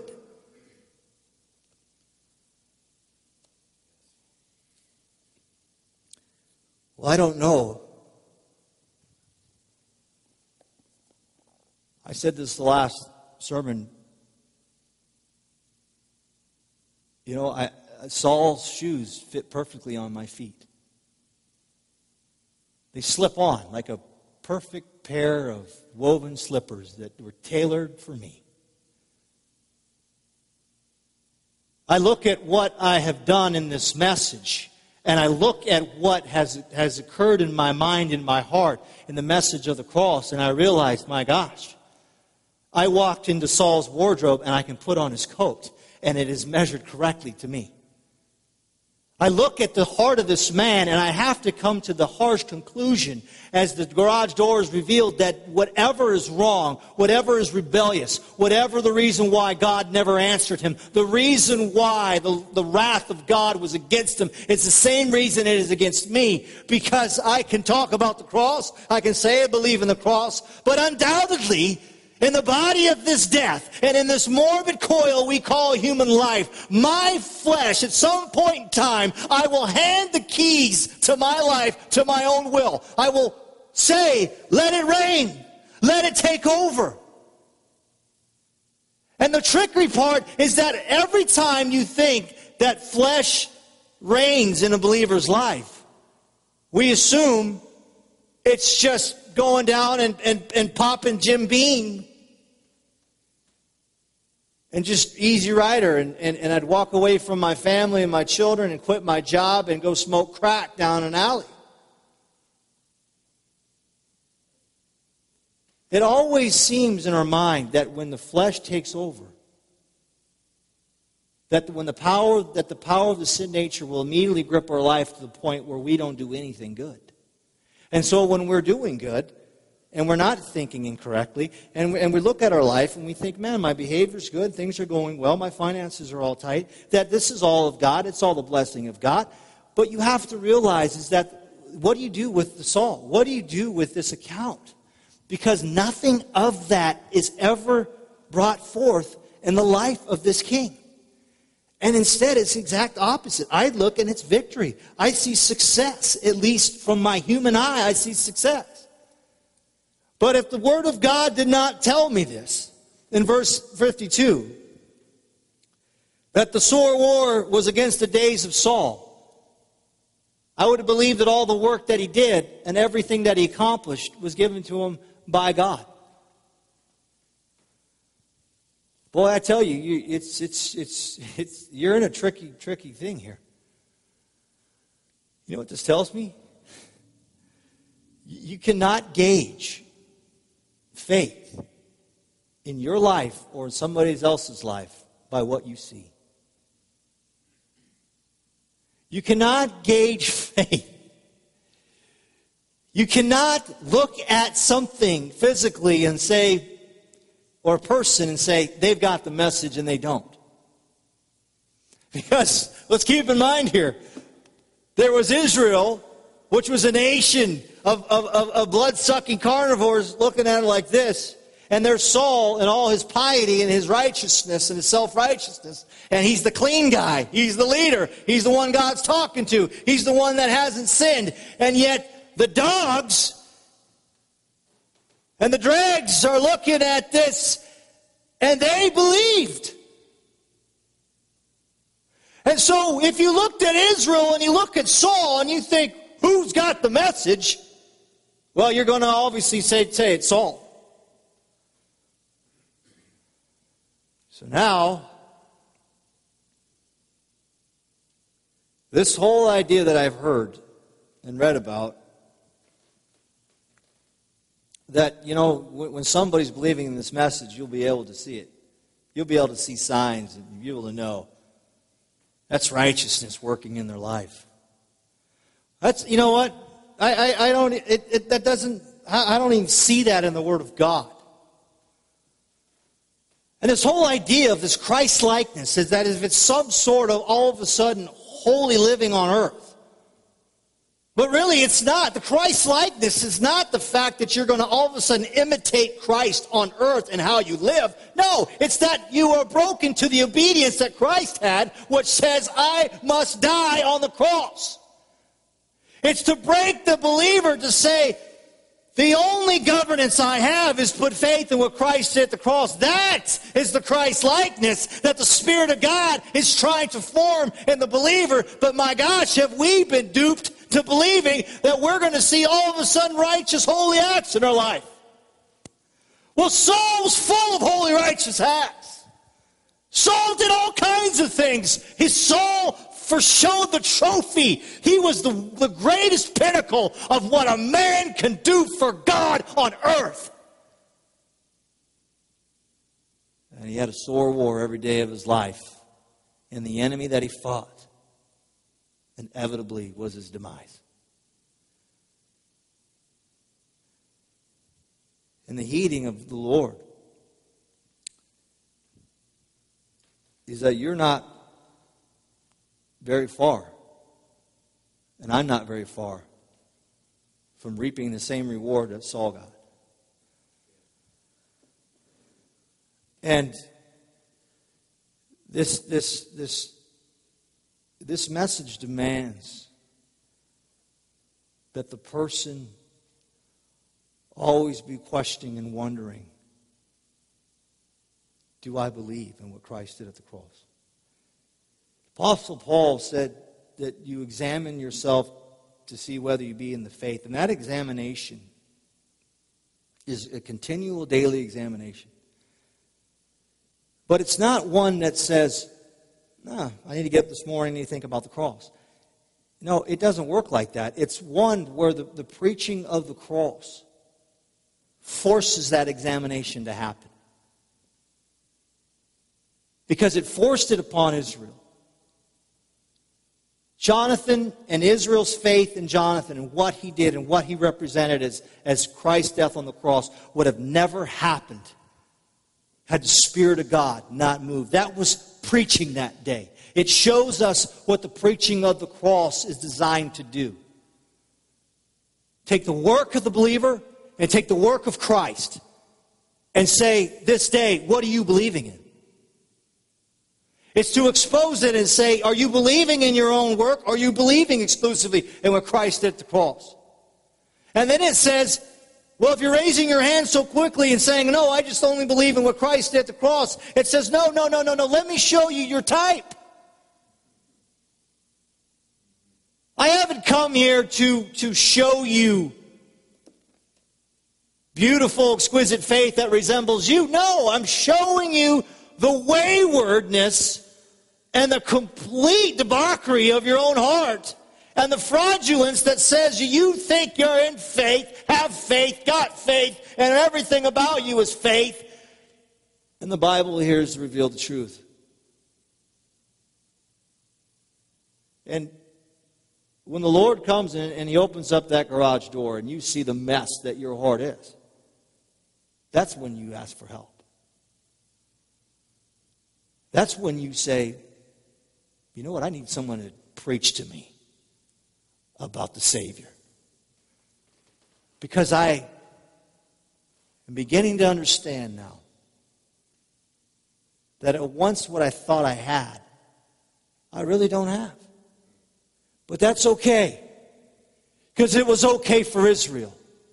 Well, I don't know. I said this the last sermon. You know, I, Saul's shoes fit perfectly on my feet. They slip on like a perfect pair of woven slippers that were tailored for me. I look at what I have done in this message, and I look at what has, has occurred in my mind, in my heart, in the message of the cross, and I realize, my gosh, I walked into Saul's wardrobe and I can put on his coat, and it is measured correctly to me. I look at the heart of this man, and I have to come to the harsh conclusion as the garage door is revealed that whatever is wrong, whatever is rebellious, whatever the reason why God never answered him, the reason why the, the wrath of God was against him, it's the same reason it is against me. Because I can talk about the cross, I can say I believe in the cross, but undoubtedly, in the body of this death, and in this morbid coil we call human life, my flesh, at some point in time, I will hand the keys to my life to my own will. I will say, let it reign. Let it take over. And the trickery part is that every time you think that flesh reigns in a believer's life, we assume it's just going down and, and, and popping Jim Beam and just easy rider, and, and, and I'd walk away from my family and my children and quit my job and go smoke crack down an alley. It always seems in our mind that when the flesh takes over, that when the power that the power of the sin nature will immediately grip our life to the point where we don't do anything good. And so when we're doing good, and we're not thinking incorrectly, and we, and we look at our life and we think, man, my behavior's good, things are going well, my finances are all tight, that this is all of God, it's all the blessing of God. But you have to realize is that, what do you do with the Saul? What do you do with this account? Because nothing of that is ever brought forth in the life of this king. And instead, it's the exact opposite. I look and it's victory. I see success, at least from my human eye, I see success. But if the Word of God did not tell me this, in verse fifty-two, that the sore war was against the days of Saul, I would have believed that all the work that he did and everything that he accomplished was given to him by God. Boy, I tell you, you it's, it's, it's, it's, you're in a tricky, tricky thing here. You know what this tells me? You cannot gauge faith in your life or in somebody else's life by what you see. You cannot gauge faith. You cannot look at something physically and say, or a person and say, they've got the message and they don't. Because, let's keep in mind here, there was Israel, which was a nation of, of, of, of blood-sucking carnivores looking at it like this. And there's Saul and all his piety and his righteousness and his self-righteousness. And he's the clean guy. He's the leader. He's the one God's talking to. He's the one that hasn't sinned. And yet the dogs and the dregs are looking at this, and they believed. And so if you looked at Israel and you look at Saul and you think, who's got the message? Well, you're going to obviously say, say it's Saul. So now, this whole idea that I've heard and read about, that, you know, when somebody's believing in this message, you'll be able to see it. You'll be able to see signs and you'll be able to know. That's righteousness working in their life. That's, you know what? I, I, I don't, it, it, that doesn't, I, I don't even see that in the Word of God. And this whole idea of this Christ-likeness is that if it's some sort of, all of a sudden, holy living on earth. But really, it's not. The Christ-likeness is not the fact that you're going to all of a sudden imitate Christ on earth and how you live. No, it's that you are broken to the obedience that Christ had, which says, I must die on the cross. It's to break the believer to say, the only governance I have is put faith in what Christ did at the cross. That is the Christ-likeness that the Spirit of God is trying to form in the believer. But my gosh, have we been duped to believing that we're going to see all of a sudden righteous, holy acts in our life? Well, Saul was full of holy, righteous acts. Saul did all kinds of things. His Saul for showed the trophy. He was the, the greatest pinnacle of what a man can do for God on earth. And he had a sore war every day of his life. And the enemy that he fought inevitably was his demise. In the heeding of the Lord is that you're not very far, and I'm not very far from reaping the same reward that Saul got. And this this this this message demands that the person always be questioning and wondering, do I believe in what Christ did at the cross? Apostle Paul said that you examine yourself to see whether you be in the faith. And that examination is a continual daily examination. But it's not one that says, nah, I need to get up this morning, I need to think about the cross. No, it doesn't work like that. It's one where the, the preaching of the cross forces that examination to happen. Because it forced it upon Israel. Jonathan and Israel's faith in Jonathan and what he did and what he represented as, as Christ's death on the cross would have never happened had the Spirit of God not moved. That was preaching that day. It shows us what the preaching of the cross is designed to do. Take the work of the believer and take the work of Christ and say, this day, what are you believing in? It's to expose it and say, are you believing in your own work? Or are you believing exclusively in what Christ did at the cross? And then it says, well, if you're raising your hand so quickly and saying, no, I just only believe in what Christ did at the cross, it says, no, no, no, no, no, let me show you your type. I haven't come here to, to show you beautiful, exquisite faith that resembles you. No, I'm showing you the waywardness and the complete debauchery of your own heart and the fraudulence that says you think you're in faith, have faith, got faith, and everything about you is faith. And the Bible here is to reveal the truth. And when the Lord comes in and He opens up that garage door and you see the mess that your heart is, that's when you ask for help. That's when you say, you know what, I need someone to preach to me about the Savior. Because I am beginning to understand now that at once what I thought I had, I really don't have. But that's okay. Because it was okay for Israel.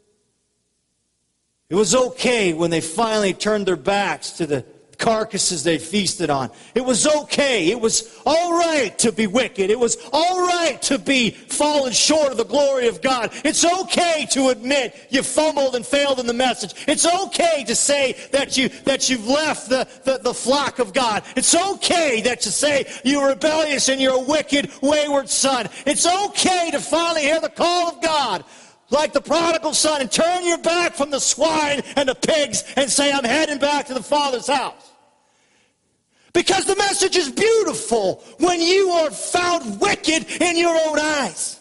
It was okay when they finally turned their backs to the carcasses they feasted on. It was okay. It was all right to be wicked. It was all right to be fallen short of the glory of God. It's okay to admit you fumbled and failed in the message. It's okay to say that, you, that you've left the, the, the flock of God. It's okay that you say you're rebellious and you're a wicked, wayward son. It's okay to finally hear the call of God like the prodigal son and turn your back from the swine and the pigs and say, I'm heading back to the Father's house. Because the message is beautiful when you are found wicked in your own eyes.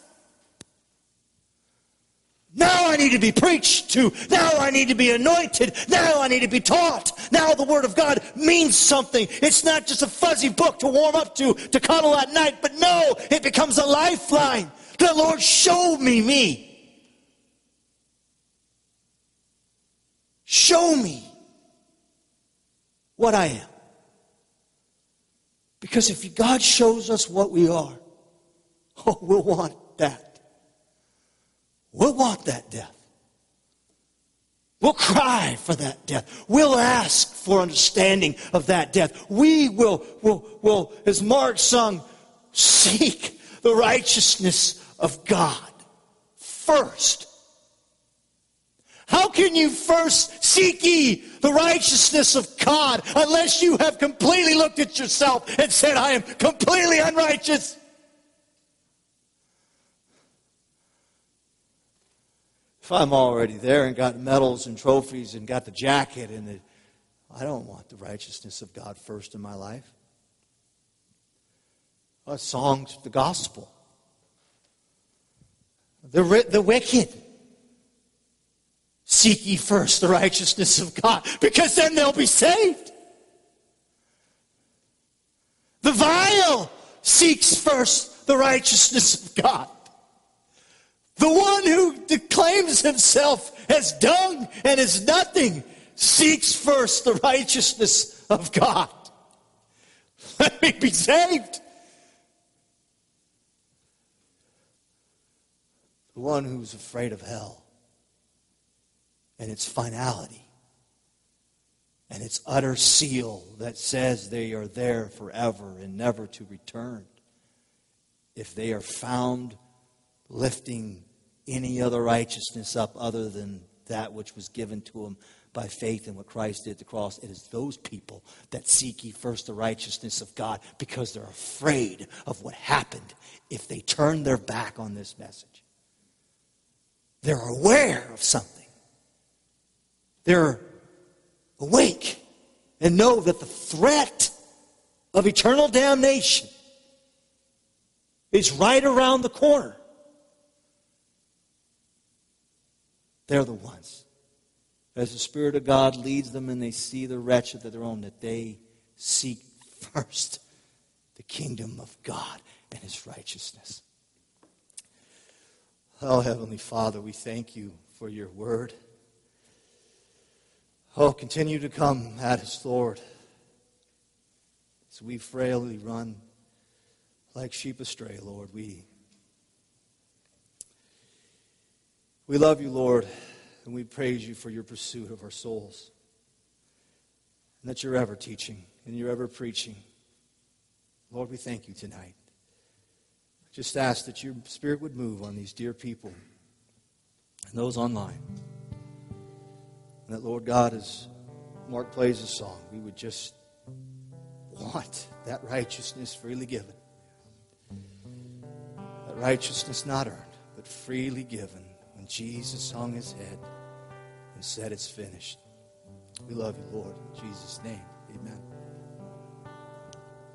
Now I need to be preached to. Now I need to be anointed. Now I need to be taught. Now the Word of God means something. It's not just a fuzzy book to warm up to, to cuddle at night, but no, it becomes a lifeline. The Lord showed me me. Show me what I am. Because if God shows us what we are, oh, we'll want that. We'll want that death. We'll cry for that death. We'll ask for understanding of that death. We will, will, will, as Mark sung, seek the righteousness of God first. How can you first seek ye the righteousness of God unless you have completely looked at yourself and said, I am completely unrighteous? If I'm already there and got medals and trophies and got the jacket, and the, I don't want the righteousness of God first in my life. A song to the gospel. The, the wicked. Seek ye first the righteousness of God, because then they'll be saved. The vile seeks first the righteousness of God. The one who declaims himself as dung and as nothing seeks first the righteousness of God. Let me be saved. The one who's afraid of hell and its finality and its utter seal that says they are there forever and never to return if they are found lifting any other righteousness up other than that which was given to them by faith in what Christ did at the cross. It is those people that seek ye first the righteousness of God because they're afraid of what happened if they turn their back on this message. They're aware of something. They're awake and know that the threat of eternal damnation It's right around the corner. They're the ones. As the Spirit of God leads them and they see the wretched that they're on, that they seek first the kingdom of God and His righteousness. Oh, Heavenly Father, we thank you for your word. Oh, continue to come at us, Lord, as we frailly run like sheep astray, Lord. We, we love you, Lord, and we praise you for your pursuit of our souls. And that you're ever teaching and you're ever preaching. Lord, we thank you tonight. Just ask that your Spirit would move on these dear people and those online. And that, Lord God, as Mark plays a song, we would just want that righteousness freely given. That righteousness not earned, but freely given when Jesus hung his head and said it's finished. We love you, Lord. In Jesus' name, amen.